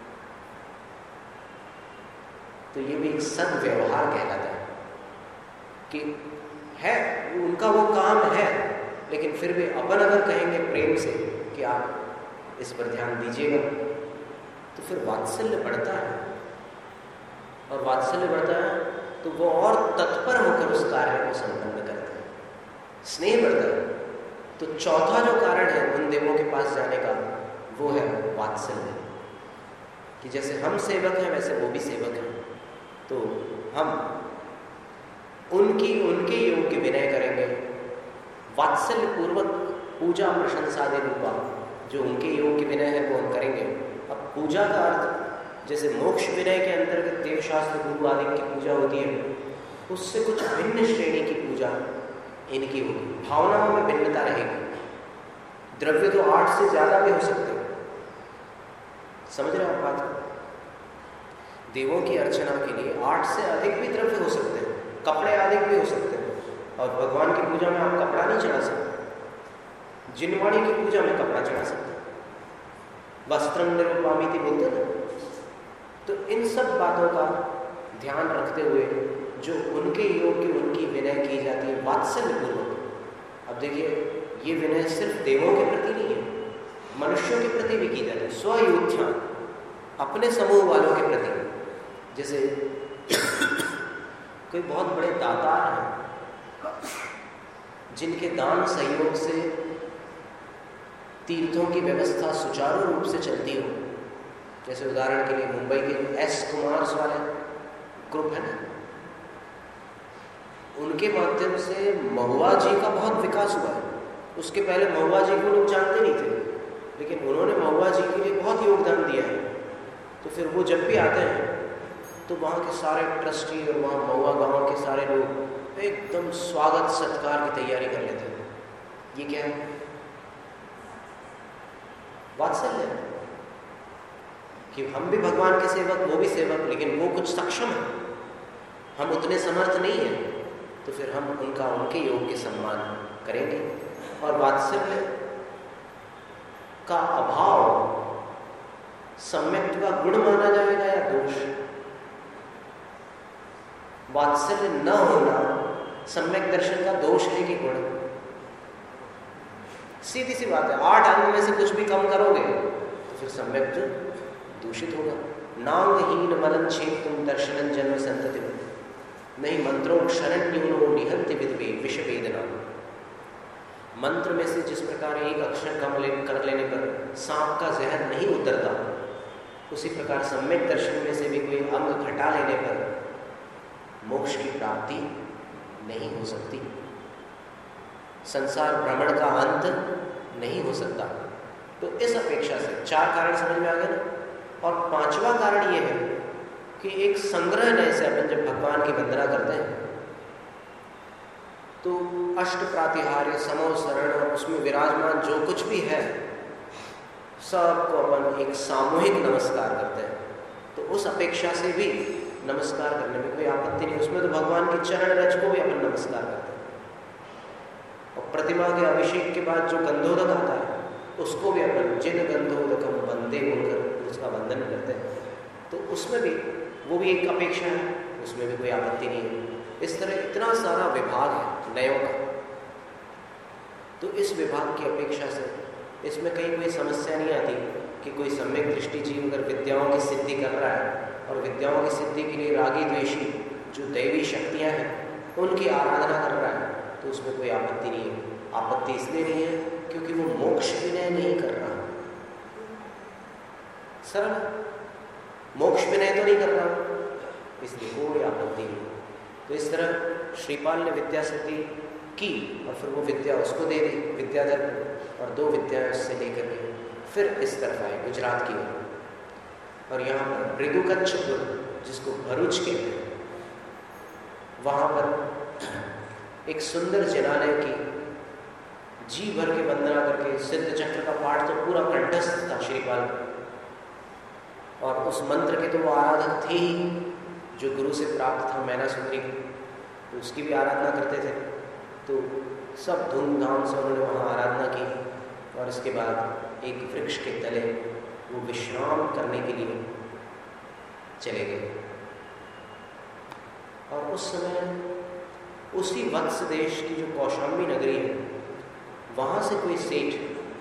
तो ये भी एक सद्व्यवहार कहलाता है कि है उनका वो काम है, लेकिन फिर भी अपन अगर कहेंगे प्रेम से कि आप इस पर ध्यान दीजिएगा, तो फिर वात्सल्य बढ़ता है, और वात्सल्य बढ़ता है तो वो और तत्पर होकर उस कार्य को संपन्न करते हैं, स्नेह बढ़ता है। तो चौथा जो कारण है उन देवों के पास जाने का, वो है वात्सल्य, कि जैसे हम सेवक हैं वैसे वो भी सेवक हैं, तो हम उनकी उनके योग्य विनय करेंगे, वात्सल्य पूर्वक पूजा प्रशंसादि रूपा जो उनके योग्य विनय है वो हम करेंगे। अब पूजा का अर्थ जैसे मोक्ष विनय के अंतर्गत देवशास्त्र गुरु आदि की पूजा होती है, उससे कुछ भिन्न श्रेणी की पूजा इनकी होगी, भावनाओं में भिन्नता रहेगी। द्रव्य तो आठ से ज्यादा भी हो सकते हैं, समझ रहे हैं आप बात को? देवों की अर्चना के लिए आठ से अधिक भी द्रव्य हो सकते हैं, कपड़े अधिक भी हो सकते हैं, और भगवान की पूजा में आप कपड़ा नहीं चढ़ा सकते। जिनवाणी की पूजा में कपड़ा चढ़ा सकते, वस्त्रम निरुपमामि थी बोलते ना। तो इन सब बातों का ध्यान रखते हुए जो उनके योग्य उनकी विनय की जाती है वात्सल्य पूर्वक। अब देखिए, ये विनय सिर्फ देवों के प्रति नहीं है, मनुष्यों के प्रति भी की जाती है। स्वयोध्यान, अपने समूह वालों के प्रति। जैसे कोई बहुत बड़े दातार हैं जिनके दान सहयोग से तीर्थों की व्यवस्था सुचारू रूप से चलती हो, जैसे उदाहरण के लिए मुंबई के एस कुमार्स वाले ग्रुप है ना, उनके माध्यम से महुआ जी का बहुत विकास हुआ है। उसके पहले महुआ जी को लोग जानते नहीं थे, लेकिन उन्होंने महुआ जी के लिए बहुत योगदान दिया है। तो फिर वो जब भी आते हैं तो वहाँ के सारे ट्रस्टी और वहाँ महुआ गांव के सारे लोग एकदम स्वागत सत्कार की तैयारी कर लेते हैं। ये क्या है? वात्सल्य, कि हम भी भगवान के सेवक, वो भी सेवक, लेकिन वो कुछ सक्षम है, हम उतने समर्थ नहीं हैं, तो फिर हम उनका उनके योग्य सम्मान करेंगे। और वात्सल्य का अभाव सम्यक्त्व का गुण माना जाएगा या दोष? वात्सल्य न होना सम्यक दर्शन का दोष है कि गुण? सीधी सी बात है, आठ अंग में से कुछ भी कम करोगे तो फिर सम्यक दूषित होगा। नांगहीन मलन छेद तुम दर्शन जन्म संतति नहीं मंत्रोक्षरण न्यूनो निहंति विद्वे विष वेदना। मंत्र में से जिस प्रकार एक अक्षर कम ले, कर लेने पर सांप का जहर नहीं उतरता, उसी प्रकार सम्यक दर्शन में से भी कोई अंग घटा लेने पर मोक्ष की प्राप्ति नहीं हो सकती, संसार भ्रमण का अंत नहीं हो सकता। तो इस अपेक्षा से चार कारण समझ में आ गए ना। और पांचवा कारण यह है कि एक संग्रह नय से अपन जब भगवान की वंदना करते हैं तो अष्ट प्रातिहार्य समो शरण और उसमें विराजमान जो कुछ भी है सबको अपन एक सामूहिक नमस्कार करते हैं। तो उस अपेक्षा से भी नमस्कार करने में कोई आपत्ति नहीं। उसमें तो भगवान के चरण रज को भी अपन नमस्कार करते हैं। और प्रतिमा के अभिषेक के बाद जो गंधोदक आता है उसको भी अपन जिन गंधोदकम वंदे बोलकर उसका वंदन करते हैं। तो उसमें भी वो भी एक अपेक्षा है, उसमें भी कोई आपत्ति नहीं है। इस तरह इतना सारा विभाग है नयों का। तो इस विभाग की अपेक्षा से इसमें कहीं कोई समस्या नहीं आती कि कोई सम्यक दृष्टि जीव अगर विद्याओं की सिद्धि कर रहा है और विद्याओं की सिद्धि के लिए रागी द्वेषी जो दैवी शक्तियाँ हैं उनकी आराधना कर रहा है, तो उसमें कोई आपत्ति नहीं है। आपत्ति इसलिए नहीं है क्योंकि वो मोक्ष विनय नहीं कर रहा, सरल मोक्ष विनय तो नहीं कर रहा, इसलिए कोई आपत्ति नहीं। तो इस तरह श्रीपाल ने विद्या सिद्धि की और फिर वो विद्या उसको दे दी विद्याधर को, और दो विद्याएं उससे लेकर के फिर इस तरफ आए गुजरात की ओर। और यहाँ पर भृगुकच्छपुर जिसको भरूच कहते हैं, वहाँ पर एक सुंदर जिनालय की जी भर के वंदना करके सिद्ध चक्र का पाठ तो पूरा कंठस्थ था श्रीपाल, और उस मंत्र के तो वो आराधक थे ही जो गुरु से प्राप्त था मैनासुंदरी, तो उसकी भी आराधना करते थे। तो सब धूमधाम से उन्होंने वहाँ आराधना की और इसके बाद एक वृक्ष के तले वो विश्राम करने के लिए चले गए। और उस समय उसी वत्स देश की जो कौशाम्बी नगरी है, वहाँ से कोई सेठ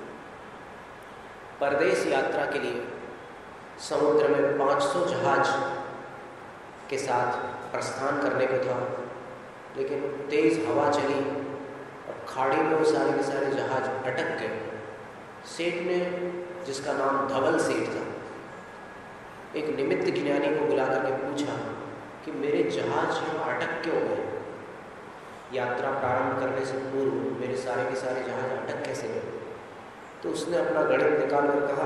परदेश यात्रा के लिए समुद्र में पाँच सौ जहाज के साथ प्रस्थान करने को था, लेकिन तेज़ हवा चली और खाड़ी में वो सारे के सारे जहाज अटक गए। सेठ ने, जिसका नाम धवल सेठ था, एक निमित्त ज्ञानी को बुला करके पूछा कि मेरे जहाज यहाँ अटक क्यों गए? यात्रा प्रारंभ करने से पूर्व मेरे सारे के सारे जहाज अटक कैसे गए? तो उसने अपना गणित निकाल कर कहा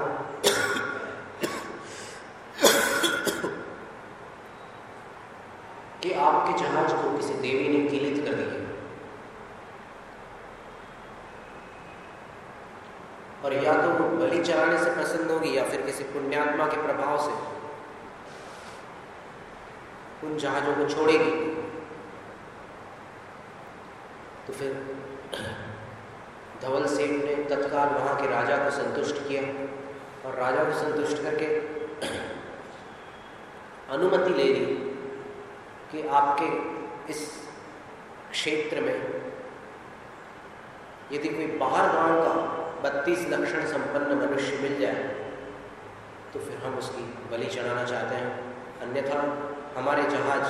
कि आपके जहाज को किसी देवी ने कीलित कर दिया, और या तो वो बलि चढ़ाने से प्रसन्न होगी या फिर किसी पुण्यात्मा के प्रभाव से उन जहाजों को छोड़ेगी। तो फिर धवल सेठ ने तत्काल वहाँ के राजा को संतुष्ट किया और राजा को संतुष्ट करके अनुमति ले ली कि आपके इस क्षेत्र में यदि कोई बाहर गांव का बत्तीस लक्षण संपन्न मनुष्य मिल जाए तो फिर हम उसकी बलि चढ़ाना चाहते हैं, अन्यथा हमारे जहाज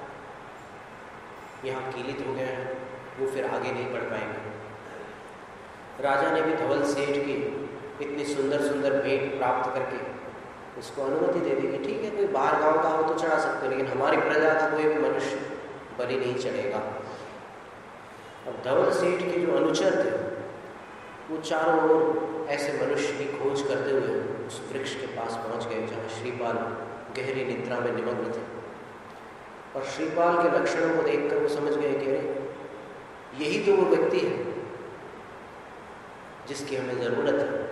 यहाँ कीलित हो गए हैं, वो फिर आगे नहीं बढ़ पाएंगे। राजा ने भी धवल सेठ की इतनी सुंदर सुंदर भेंट प्राप्त करके उसको अनुमति दे दी कि ठीक है, कोई बाहर गांव का हो तो चढ़ा सकते हो, लेकिन हमारी प्रजा का कोई भी मनुष्य बलि नहीं चढ़ेगा। अब धवल सेठ के जो अनुचर थे वो चारों ओर ऐसे मनुष्य की खोज करते हुए उस वृक्ष के पास पहुंच गए जहाँ श्रीपाल गहरी निद्रा में निमग्न थे। और श्रीपाल के लक्षणों को देखकर वो समझ गए कि अरे यही तो वो व्यक्ति है जिसकी हमें ज़रूरत है।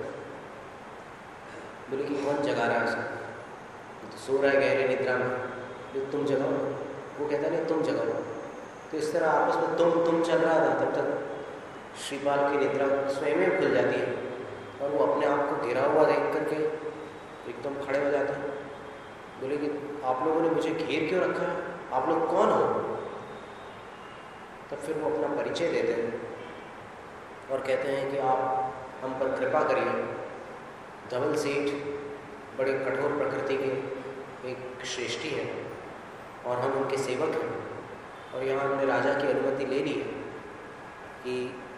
बोले कि कौन जगा रहा है उसे? तो सो रहा है गहरी निद्रा में, जो तुम जगाओ। वो कहता नहीं तुम जगाओ। तो इस तरह आपस में तुम तुम चल रहा था, तब तक श्रीपाल की निद्रा स्वयं में खुल जाती है और वो अपने आप को घिरा हुआ देख करके एकदम खड़े हो जाते हैं। बोले कि आप लोगों ने मुझे घेर क्यों रखा है? आप लोग कौन हो? तब फिर वो अपना परिचय देते हैं और कहते हैं कि आप हम पर कृपा करिए। धवल सेठ बड़े कठोर प्रकृति के एक श्रेष्ठी हैं और हम उनके सेवक हैं, और यहाँ हमने राजा की अनुमति ले ली है कि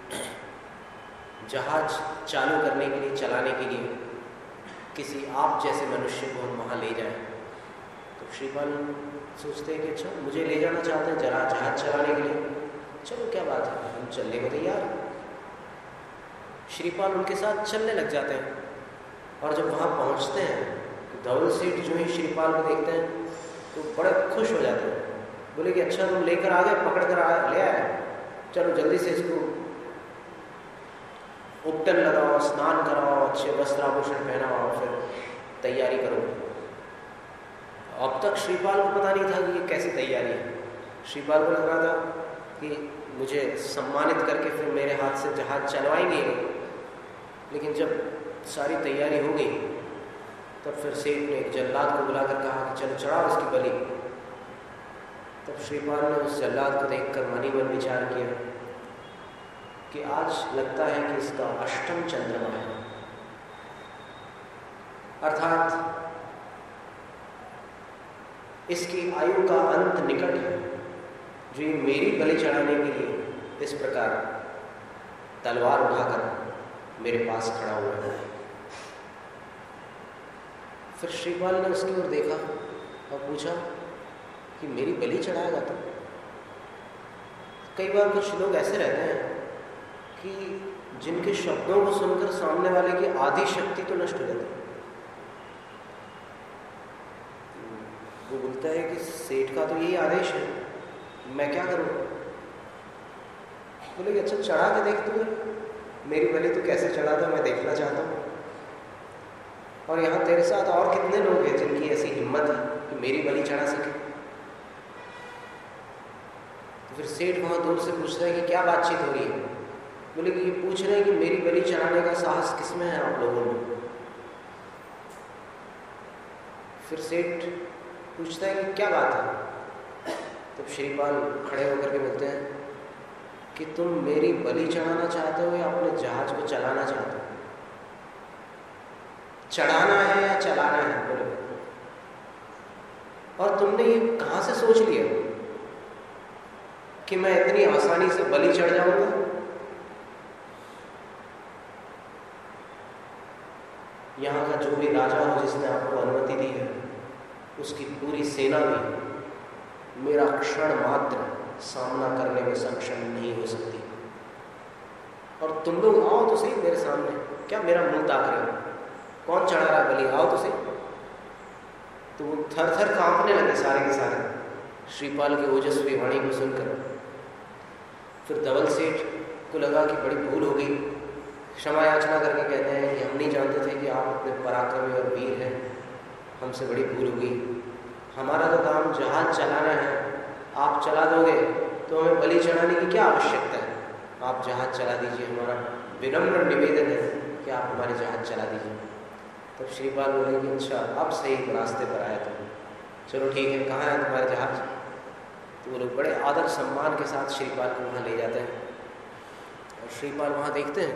जहाज चालू करने के लिए, चलाने के लिए किसी आप जैसे मनुष्य को हम वहाँ ले जाएं। तो श्रीपाल सोचते हैं कि अच्छा मुझे ले जाना चाहते हैं जरा जहाज चलाने के लिए, चलो क्या बात है, हम चलने को तैयार। श्रीपाल उनके साथ चलने लग जाते हैं और जब वहाँ पहुँचते हैं तो धवल सेठ जो ही श्रीपाल को देखते हैं तो बड़े खुश हो जाते हैं। बोले कि अच्छा तुम लेकर आ गए, पकड़ कर आ ले आए, चलो जल्दी से इसको उपटन लगाओ, स्नान कराओ, अच्छे वस्त्र आभूषण पहनाओ, फिर तैयारी करो। अब तक श्रीपाल को पता नहीं था कि ये कैसी तैयारी है। श्रीपाल को लग रहा था कि मुझे सम्मानित करके फिर मेरे हाथ से जहाज चलवाएंगे, लेकिन जब सारी तैयारी हो गई तब फिर सेठ ने एक जल्लाद को बुलाकर कहा कि चलो चढ़ाओ इसकी बलि। तब श्रीपाल ने उस जल्लाद को देखकर मन ही मन विचार किया कि आज लगता है कि इसका अष्टम चंद्रमा है, अर्थात इसकी आयु का अंत निकट है, जो ये मेरी बलि चढ़ाने के लिए इस प्रकार तलवार उठाकर मेरे पास खड़ा हुआ है। फिर श्रीपाल ने उसकी ओर देखा और पूछा कि मेरी बलि चढ़ाएगा तो? कई बार कुछ लोग ऐसे रहते हैं कि जिनके शब्दों को सुनकर सामने वाले की आधी शक्ति तो नष्ट हो जाती है। वो बोलता है कि सेठ का तो यही आदेश है, मैं क्या करूं? बोले कि अच्छा चढ़ा के देख तू, मेरी बलि तो कैसे चढ़ा था मैं देखना चाहता हूँ। और यहाँ तेरे साथ और कितने लोग हैं जिनकी ऐसी हिम्मत है कि मेरी बलि चढ़ा सके? तो फिर सेठ वहाँ दूर से पूछता है कि क्या बातचीत हो रही है? बोले कि ये पूछ रहे हैं कि मेरी बलि चढ़ाने का साहस किसमें है आप लोगों में? फिर सेठ पूछता है कि क्या बात है? तब श्रीपाल खड़े होकर के बोलते हैं कि तुम मेरी बलि चढ़ाना चाहते हो या अपने जहाज को चलाना चाहते हो? चढ़ाना है या चलाना है? बोले। और तुमने ये कहां से सोच लिया कि मैं इतनी आसानी से बलि चढ़ जाऊंगा? यहां का जो भी राजा हो जिसने आपको अनुमति दी है, उसकी पूरी सेना भी मेरा क्षण मात्र सामना करने में सक्षम नहीं हो सकती। और तुम लोग आओ तो सही मेरे सामने, क्या मेरा मुंह ताक रहे हो? कौन चढ़ा रहा है बलि? आओ तो सही। तो वो थर थर कांपने लगे सारे के सारे श्रीपाल की ओजस्वी वाणी को सुनकर। फिर धवल सेठ को लगा कि बड़ी भूल हो गई, क्षमा याचना करके कहते हैं कि हम नहीं जानते थे कि आप इतने पराक्रमी और वीर हैं, हमसे बड़ी भूल हो गई। हमारा तो काम जहाज चलाना है, आप चला दोगे तो हमें बलि चढ़ाने की क्या आवश्यकता है? आप जहाज चला दीजिए, हमारा विनम्र निवेदन है कि आप हमारे जहाज चला दीजिए। तब तो श्रीपाल बोले कि अच्छा अब सही रास्ते पर आया तुम, चलो ठीक है, कहाँ है तुम्हारा जहाज? तो वो लोग बड़े आदर सम्मान के साथ श्रीपाल को वहाँ ले जाते हैं। और श्रीपाल वहाँ देखते हैं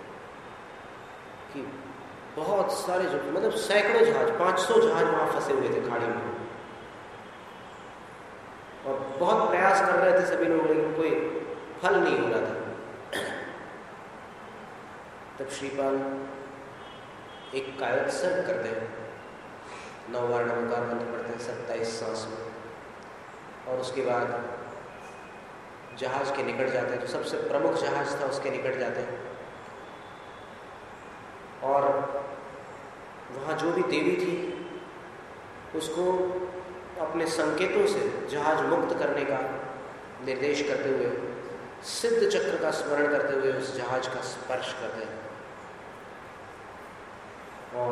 कि बहुत सारे जो मतलब सैकड़ों जहाज, पाँच सौ जहाज वहाँ फंसे हुए थे खाड़ी में, और बहुत प्रयास कर रहे थे सभी लोग, लेकिन कोई फल नहीं हो रहा था। तब श्रीपाल एक कायोत्सर्ग करते हैं, नौवार नमकार मंत्र पढ़ते हैं सत्ताईस सांस में, और उसके बाद जहाज के निकट जाते हैं। जो सबसे प्रमुख जहाज था उसके निकट जाते हैं, और वहाँ जो भी देवी थी उसको अपने संकेतों से जहाज मुक्त करने का निर्देश करते हुए, सिद्ध चक्र का स्मरण करते हुए उस जहाज का स्पर्श करते हैं। और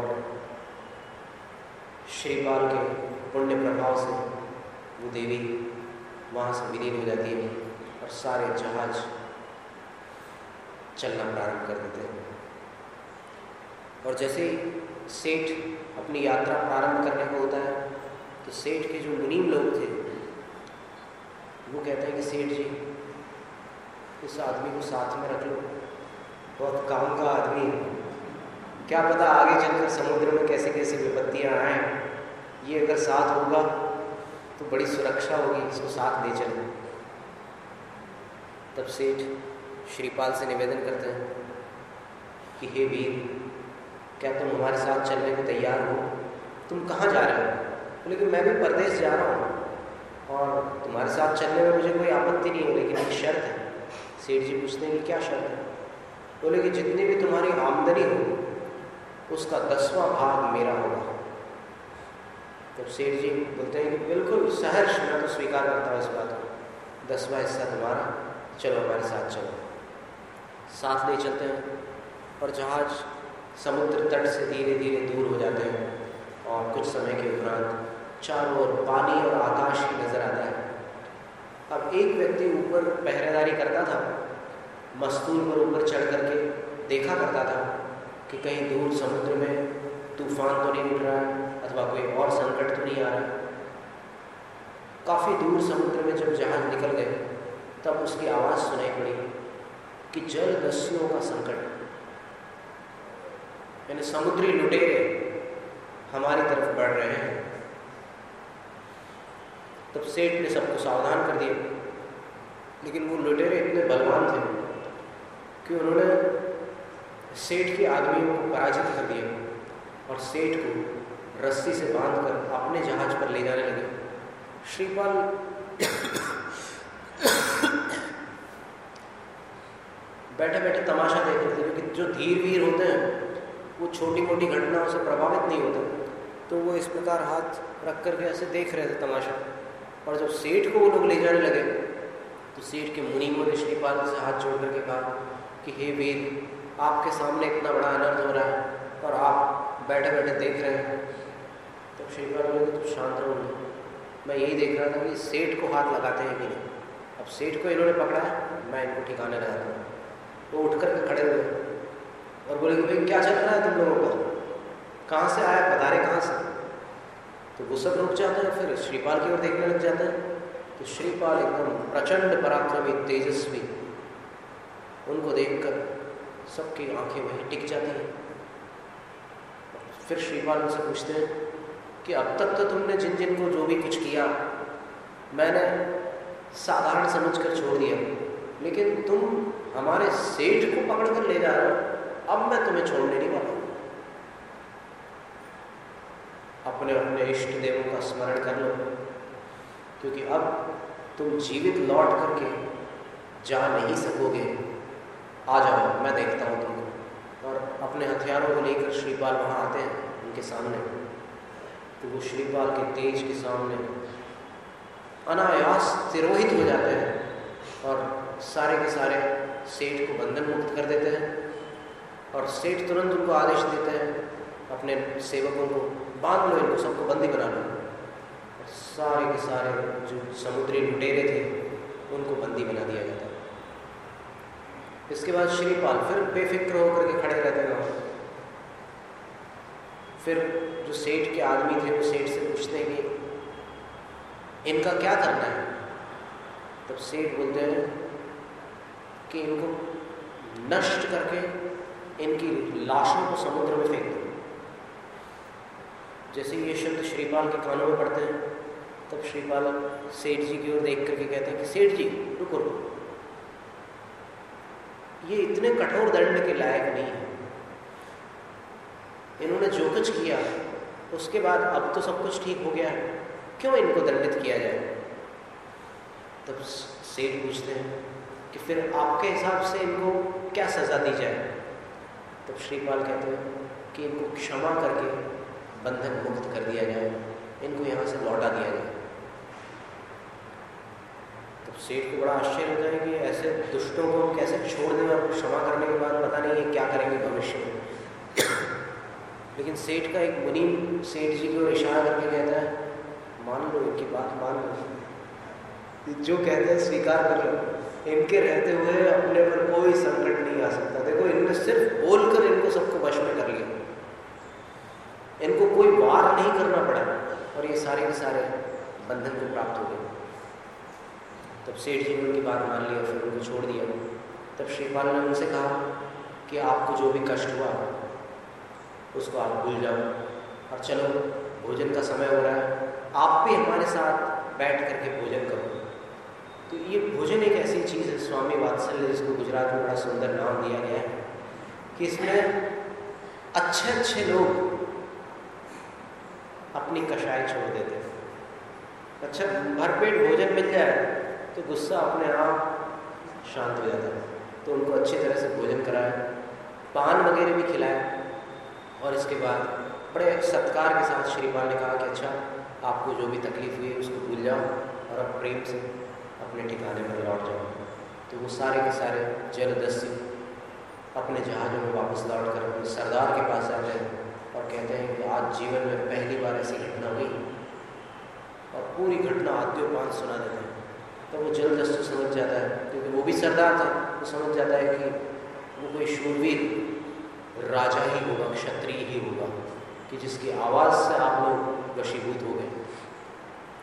श्रीपाल के पुण्य प्रभाव से वो देवी वहाँ से विलीन हो जाती है और सारे जहाज चलना प्रारंभ कर देते हैं। और जैसे ही सेठ अपनी यात्रा प्रारंभ करने को होता है तो सेठ के जो मुनीम लोग थे वो कहते हैं कि सेठ जी इस आदमी को साथ में रख लो, बहुत काम का आदमी है, क्या पता आगे चलकर समुद्र में कैसे कैसे विपत्तियां आए, ये अगर साथ होगा तो बड़ी सुरक्षा होगी, इसको साथ ले चलो। तब सेठ श्रीपाल से निवेदन करते हैं कि हे वीर, क्या तुम हमारे साथ चलने को तैयार हो? तुम कहाँ जा रहे हो? बोले कि मैं भी परदेश जा रहा हूँ और तुम्हारे साथ चलने में मुझे कोई आपत्ति नहीं है, लेकिन एक शर्त है। सेठ जी पूछते हैं कि क्या शर्त है? बोले कि जितनी भी तुम्हारी आमदनी हो उसका दसवां भाग मेरा होगा। तब सेठ जी बोलते हैं कि बिल्कुल सहर्ष, मैं तो स्वीकार करता हूँ इस बात को, दसवां हिस्सा तुम्हारा, चलो हमारे साथ चलो। साथ ले चलते हैं और जहाज समुद्र तट से धीरे धीरे दूर हो जाते हैं और कुछ समय के उपरांत चारों ओर पानी और आकाश ही नजर आता है। अब एक व्यक्ति ऊपर पहरेदारी करता था, मस्तूल पर ऊपर चढ़ करके देखा करता था कि कहीं दूर समुद्र में तूफान तो नहीं उठ रहा है अथवा कोई और संकट तो नहीं आ रहा है। काफ़ी दूर समुद्र में जब जहाज निकल गए तब उसकी आवाज़ सुनाई पड़ी कि जलदस्युओं का संकट, यानी समुद्री लुटेरे हमारी तरफ बढ़ रहे हैं। तब सेठ ने सबको सावधान कर दिया, लेकिन वो लुटेरे इतने बलवान थे कि उन्होंने सेठ के आदमियों को पराजित कर दिया और सेठ को रस्सी से बांधकर अपने जहाज पर ले जाने लगे। श्रीपाल बैठे बैठे तमाशा देख रहे थे, क्योंकि जो धीर वीर होते हैं वो छोटी मोटी घटनाओं से प्रभावित नहीं होते, तो वो इस प्रकार हाथ रख करके ऐसे देख रहे थे तमाशा। और जब सेठ को वो लोग ले जाने लगे तो सेठ के मुनीमों ने श्रीपाल से हाथ जोड़ करके कहा कि हे वीर, आपके सामने इतना बड़ा अनर्थ हो रहा है और आप बैठे बैठे देख रहे हैं। तब श्रीपाल बोले तो शांत रहो, मैं यही देख रहा था कि सेठ को हाथ लगाते हैं कि नहीं। अब सेठ को इन्होंने पकड़ा है, मैं इनको ठिकाने लगाता हूँ। वो उठ करके खड़े हुए और बोले कि भाई क्या चल रहा है तुम लोगों का, कहाँ से आया, पधारे कहाँ से। तो वो सब रुक जाते हैं, फिर श्रीपाल की ओर देखने लग जाते हैं। तो श्रीपाल एकदम प्रचंड पराक्रमी तेजस्वी, उनको देखकर सबकी आंखें वहीं टिक जाती हैं। फिर श्रीपाल उनसे पूछते हैं कि अब तक तो तुमने जिन जिन को जो भी कुछ किया मैंने साधारण समझकर छोड़ दिया, लेकिन तुम हमारे सेठ को पकड़ कर ले जा रहे हो, अब मैं तुम्हें छोड़ने नहीं वाला। अपने अपने इष्ट देवों का स्मरण कर लो, क्योंकि अब तुम जीवित लौट करके जा नहीं सकोगे। आ जाओ, मैं देखता हूँ तुमको। और अपने हथियारों को लेकर श्रीपाल वहाँ आते हैं उनके सामने। तो वो श्रीपाल के तेज के सामने अनायास तिरोहित हो जाते हैं और सारे के सारे सेठ को बंधन मुक्त कर देते हैं। और सेठ तुरंत उनको आदेश देते हैं अपने सेवकों को, बांध लो इनको, सबको बंदी बना लो। और सारे के सारे जो समुद्री लुटेरे थे उनको बंदी बना दिया जाता है। इसके बाद श्रीपाल फिर बेफिक्र होकर के खड़े रहते हैं। फिर जो सेठ के आदमी थे वो सेठ से पूछते हैं कि इनका क्या करना है। तब सेठ बोलते हैं कि इनको नष्ट करके इनकी लाशों को समुद्र में फेंक दो। जैसे ये शब्द श्रीपाल के कानों में पड़ते हैं, तब श्रीपाल सेठ जी की ओर देख करके कहते हैं कि सेठ जी रुको रुको, ये इतने कठोर दंड के लायक नहीं है। इन्होंने जो कुछ किया उसके बाद अब तो सब कुछ ठीक हो गया है, क्यों इनको दंडित किया जाए। तब सेठ पूछते हैं कि फिर आपके हिसाब से इनको क्या सज़ा दी जाए। तब श्रीपाल कहते हैं कि इनको क्षमा करके बंधन मुक्त कर दिया जाए, इनको यहाँ से लौटा दिया जाए। तब सेठ को बड़ा आश्चर्य होता है कि ऐसे दुष्टों को कैसे छोड़ दें और क्षमा करने के बाद पता नहीं है क्या करेंगे भविष्य में। लेकिन सेठ का एक मुनीम सेठ जी को इशारा करके कहता है मान लो, इनकी बात मान लो, जो कहते हैं स्वीकार कर लो। इनके रहते हुए अपने पर कोई संकट नहीं आ सकता। देखो, इनने सिर्फ बोलकर इनको सबको वश में कर लिया, इनको कोई वार नहीं करना पड़ा और ये सारे के सारे बंधन को प्राप्त हो गए। तब सेठ जी ने उनकी बात मान ली और फिर उनको छोड़ दिया। तब श्रीपाल ने उनसे कहा कि आपको जो भी कष्ट हुआ उसको आप भूल जाओ और चलो, भोजन का समय हो रहा है, आप भी हमारे साथ बैठ करके भोजन करो। तो ये भोजन एक ऐसी चीज़ है, स्वामी वात्सल्य, जिसको गुजरात में बड़ा सुंदर नाम दिया गया है, कि इसमें अच्छे अच्छे लोग अपनी कषाय छोड़ देते हैं। अच्छा भरपेट भोजन मिल जाए तो गुस्सा अपने आप शांत हो जाता है। तो उनको अच्छी तरह से भोजन कराया, पान वगैरह भी खिलाया और इसके बाद बड़े सत्कार के साथ श्रीपाल ने कहा कि अच्छा आपको जो भी तकलीफ हुई है उसको भूल जाओ और अब प्रेम से अपने ठिकाने पर लौट जाओ। तो वो सारे के सारे जलदस्यु अपने जहाज़ों में वापस लौट कर अपने सरदार के पास आते हैं और कहते हैं कि आज जीवन में पहली बार ऐसी घटना हुई, और पूरी घटना आद्योपांत सुना देते हैं। तो वो जलदस्यु समझ जाता है, क्योंकि वो भी सरदार था, वो समझ जाता है कि वो कोई शूरवीर राजा ही होगा, क्षत्रिय ही होगा, कि जिसकी आवाज़ से आप लोग वशीभूत हो गए।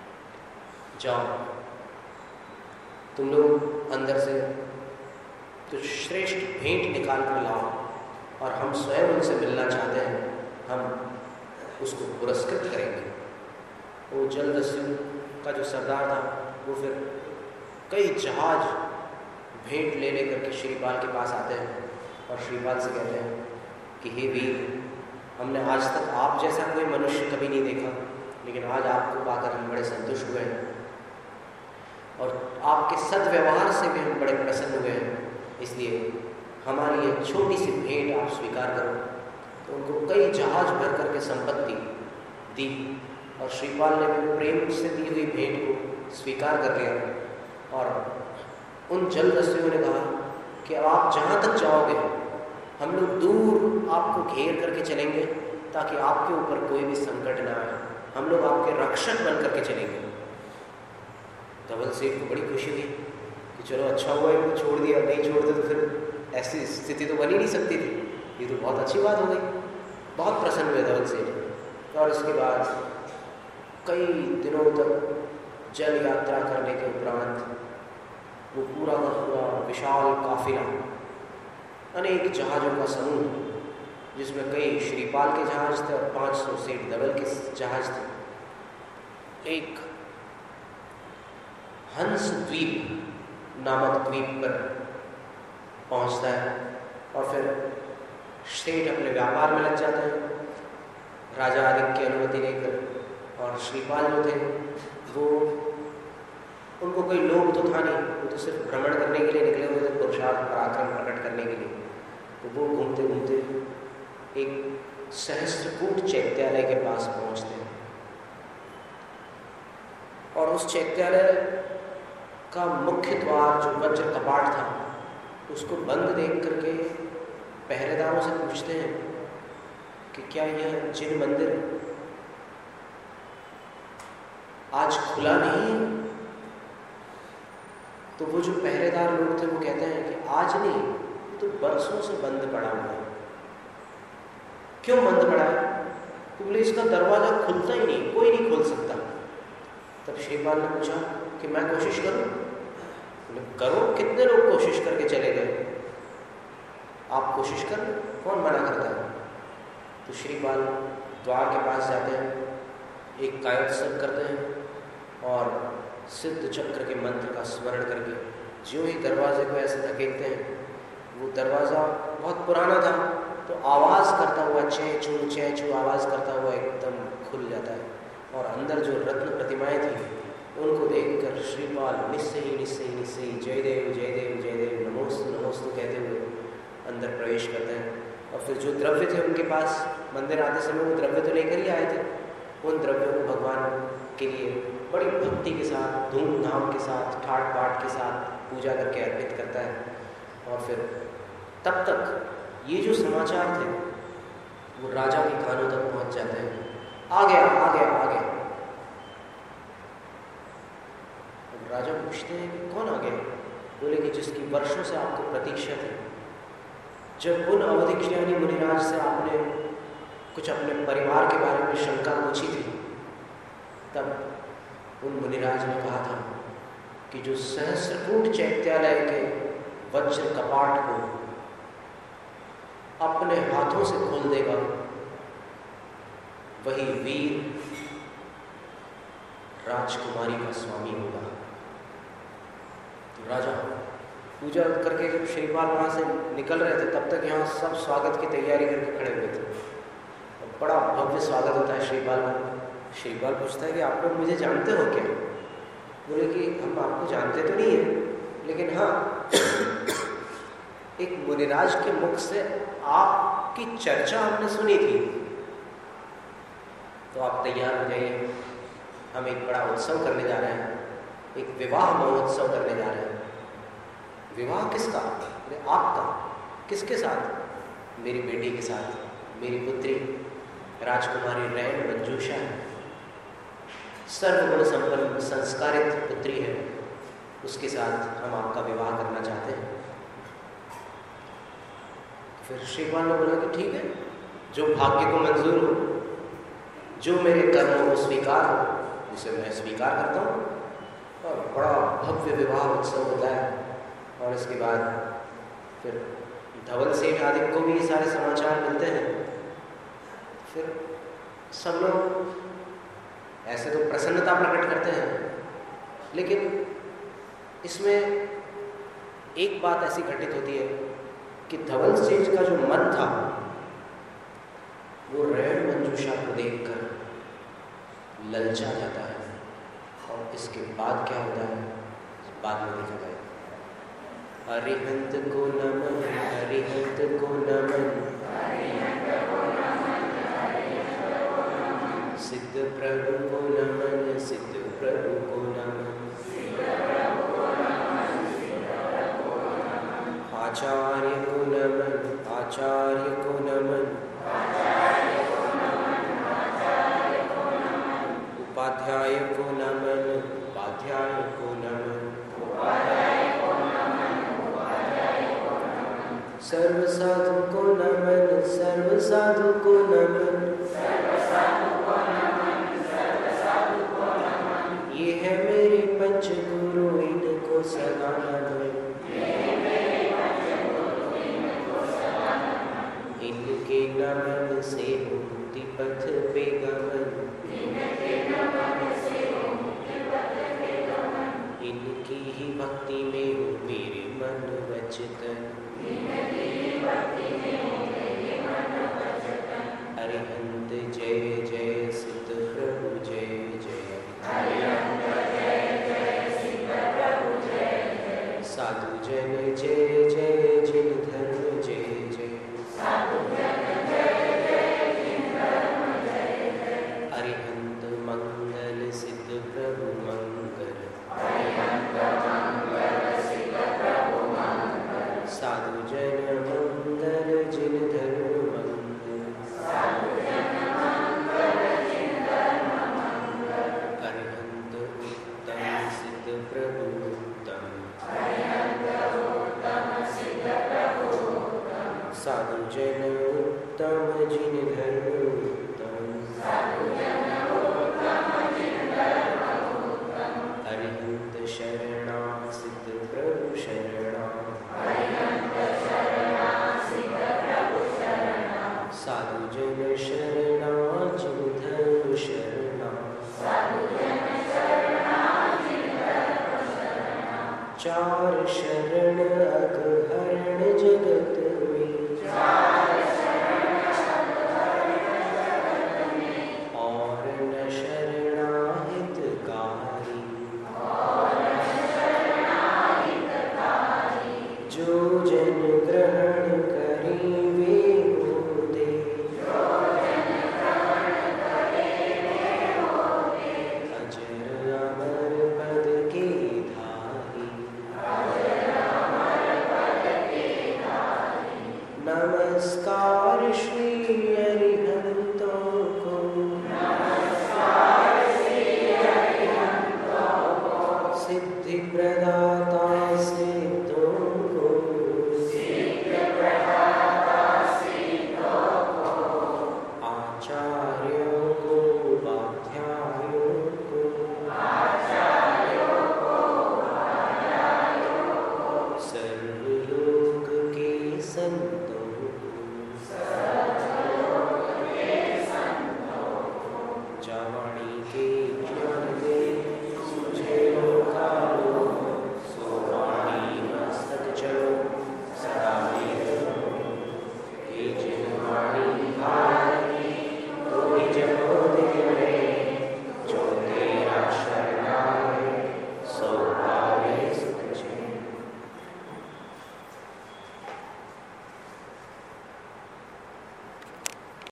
जाओ तुम लोग अंदर से कुछ श्रेष्ठ भेंट निकाल कर लाओ, और हम स्वयं उनसे मिलना चाहते हैं, हम उसको पुरस्कृत करेंगे। वो जलदस्यु का जो सरदार था वो फिर कई जहाज भेंट ले लेकर के श्रीपाल के पास आते हैं और श्रीपाल से कहते हैं कि हे वीर, हमने आज तक आप जैसा कोई मनुष्य कभी नहीं देखा, लेकिन आज आपको पाकर हम बड़े संतुष्ट हुए हैं और आपके सद्व्यवहार से भी हम बड़े प्रसन्न हुए हैं, इसलिए हमारी ये छोटी सी भेंट आप स्वीकार करो। तो उनको कई जहाज भर करके संपत्ति दी और श्रीपाल ने भी प्रेम से दी हुई भेंट को स्वीकार कर लिया। और उन जलदस्युओं ने कहा कि आप जहाँ तक जाओगे हम लोग दूर आपको घेर करके चलेंगे, ताकि आपके ऊपर कोई भी संकट ना आए, हम लोग आपके रक्षक बन करके चलेंगे। धवल सेठ को बड़ी खुशी हुई कि चलो अच्छा हुआ इनको छोड़ दिया, नहीं छोड़ते तो फिर ऐसी स्थिति तो बन ही नहीं सकती थी, ये तो बहुत अच्छी बात हो गई। बहुत प्रसन्न हुए धवल सेठ। और उसके बाद कई दिनों तक जल यात्रा करने के उपरांत वो पूरा का पूरा विशाल काफिला, अनेक जहाज़ों का समूह, जिसमें कई श्रीपाल के जहाज थे और पाँच सौ सेठ धवल के जहाज थे, एक हंस द्वीप नामक द्वीप पर पहुंचता है और फिर सेठ अपने व्यापार में लग जाते हैं राजा आदिक की अनुमति लेकर। और श्रीपाल जो थे वो, उनको कोई लोभ तो था नहीं, वो तो सिर्फ भ्रमण करने के लिए निकले हुए थे, पुरुषार्थ पराक्रम प्रकट करने के लिए। तो वो घूमते घूमते एक सहस्त्रकूट चैत्यालय के पास पहुंचते हैं और उस चैत्यालय का मुख्य द्वार जो वज्र कपाट था उसको बंद देख करके पहरेदारों से पूछते हैं कि क्या यह जिन मंदिर आज खुला नहीं है? तो वो जो पहरेदार लोग थे वो कहते हैं कि आज नहीं, तो बरसों से बंद पड़ा हुआ है। क्यों बंद पड़ा है? तो बोले इसका दरवाजा खुलता ही नहीं, कोई नहीं खोल सकता। तब श्रीपाल ने पूछा कि मैं कोशिश करूं? बोले करो, कितने लोग कोशिश करके चले गए, आप कोशिश कर, कौन मना करता है? तो श्रीपाल द्वार के पास जाते हैं, एक कायोत्सव करते हैं और सिद्ध चक्र के मंत्र का स्मरण करके जो ही दरवाजे को ऐसे धकेलते हैं, वो दरवाज़ा बहुत पुराना था तो आवाज़ करता हुआ चै चू चै चू आवाज़ करता हुआ एकदम खुल जाता है। और अंदर जो रत्न प्रतिमाएं थी उनको देखकर श्रीपाल निस्सही निस्सही निस्सही जय देव जय देव जय देव नमोस्तु नमोस्तु कहते हुए अंदर प्रवेश करते हैं। और फिर जो द्रव्य थे उनके पास, मंदिर आते समय वो द्रव्य तो लेकर ही आए थे, उन द्रव्यों को भगवान के लिए बड़ी भक्ति के साथ, धूमधाम के साथ, ठाट बाट के साथ पूजा करके अर्पित करता है। और फिर तब तक ये जो समाचार थे वो राजा के कानों तक पहुंच जाते हैं, आ गया आ गया आ गया। राजा पूछते हैं कि कौन आ गया? बोले कि जिसकी वर्षों से आपको प्रतीक्षा थी। जब उन अवधिज्ञानी मुनिराज से आपने कुछ अपने परिवार के बारे में शंका पूछी थी, तब उन मुनिराज ने कहा था कि जो सहस्त्रकूट चैत्यालय के वज्र कपाट को अपने हाथों से खोल देगा वही वीर राजकुमारी का स्वामी होगा। तो राजा पूजा करके जब श्रीपाल वहाँ से निकल रहे थे तब तक यहाँ सब स्वागत की तैयारी करके खड़े हुए थे। और बड़ा भव्य स्वागत होता है श्रीपाल का। श्रीपाल पूछता है कि आप लोग मुझे जानते हो क्या? बोले कि हम आपको जानते तो नहीं है, लेकिन हाँ एक मुनिराज के मुख से आपकी चर्चा हमने सुनी थी, तो आप तैयार हो जाइए, हम एक बड़ा उत्सव करने जा रहे हैं, एक विवाह महोत्सव करने जा रहे हैं। विवाह किसका? आपका। किसके साथ? मेरी बेटी के साथ, मेरी पुत्री राजकुमारी रैन मंजूषा है, सर्वगुण संपन्न संस्कारित पुत्री है, उसके साथ हम आपका विवाह करना चाहते हैं। फिर श्रीपाल ने बोला कि ठीक है, जो भाग्य को मंजूर हो, जो मेरे कर्मों को स्वीकार हो, उसे मैं स्वीकार करता हूँ। और बड़ा भव्य विवाह उत्सव होता है। और इसके बाद फिर धवल सेठ आदि को भी ये सारे समाचार मिलते हैं। फिर सब लोग ऐसे तो प्रसन्नता प्रकट करते हैं, लेकिन इसमें एक बात ऐसी घटित होती है कि धवल सेठ का जो मन था वो रैण मंजूषा को देखकर ललचा जाता है, और इसके बाद क्या होता है बाद में देखा जाए। अरिहंत को नमन, अरिहंत को नमन, सिद्ध प्रभु को नमन, सिद्ध प्रभु को नमन, आचार्य को नमन, आचार्य को नमन, उपाध्याय को नमन, उपाध्याय को नमन, सर्व साधु को नमन, सर्व साधु को नमन, ये है मेरे पंच गुरु, इनको सदा नमन, इनके नमन से मुक्ति पथ पे गमन, इनकी ही भक्ति में हो मेरे मन वचन, अरिहंत जय जय सिद्ध प्रभु जय जय, साधु जन जय जय, जिन धर्म जय जय, अरिहंत मंगल सिद्ध प्रभु मंगल, साधु जन मंगल, जिन धर्म मंगल, अरिहंत उत्तम सिद्ध प्रभु उत्तम, साधु जन उत्तम, जिन धर्म उत्तम, अरिहंत शरणा सिद्ध प्रभु शरणा, साधु जन शरणा, जिन धर्म शरणा, चार शरण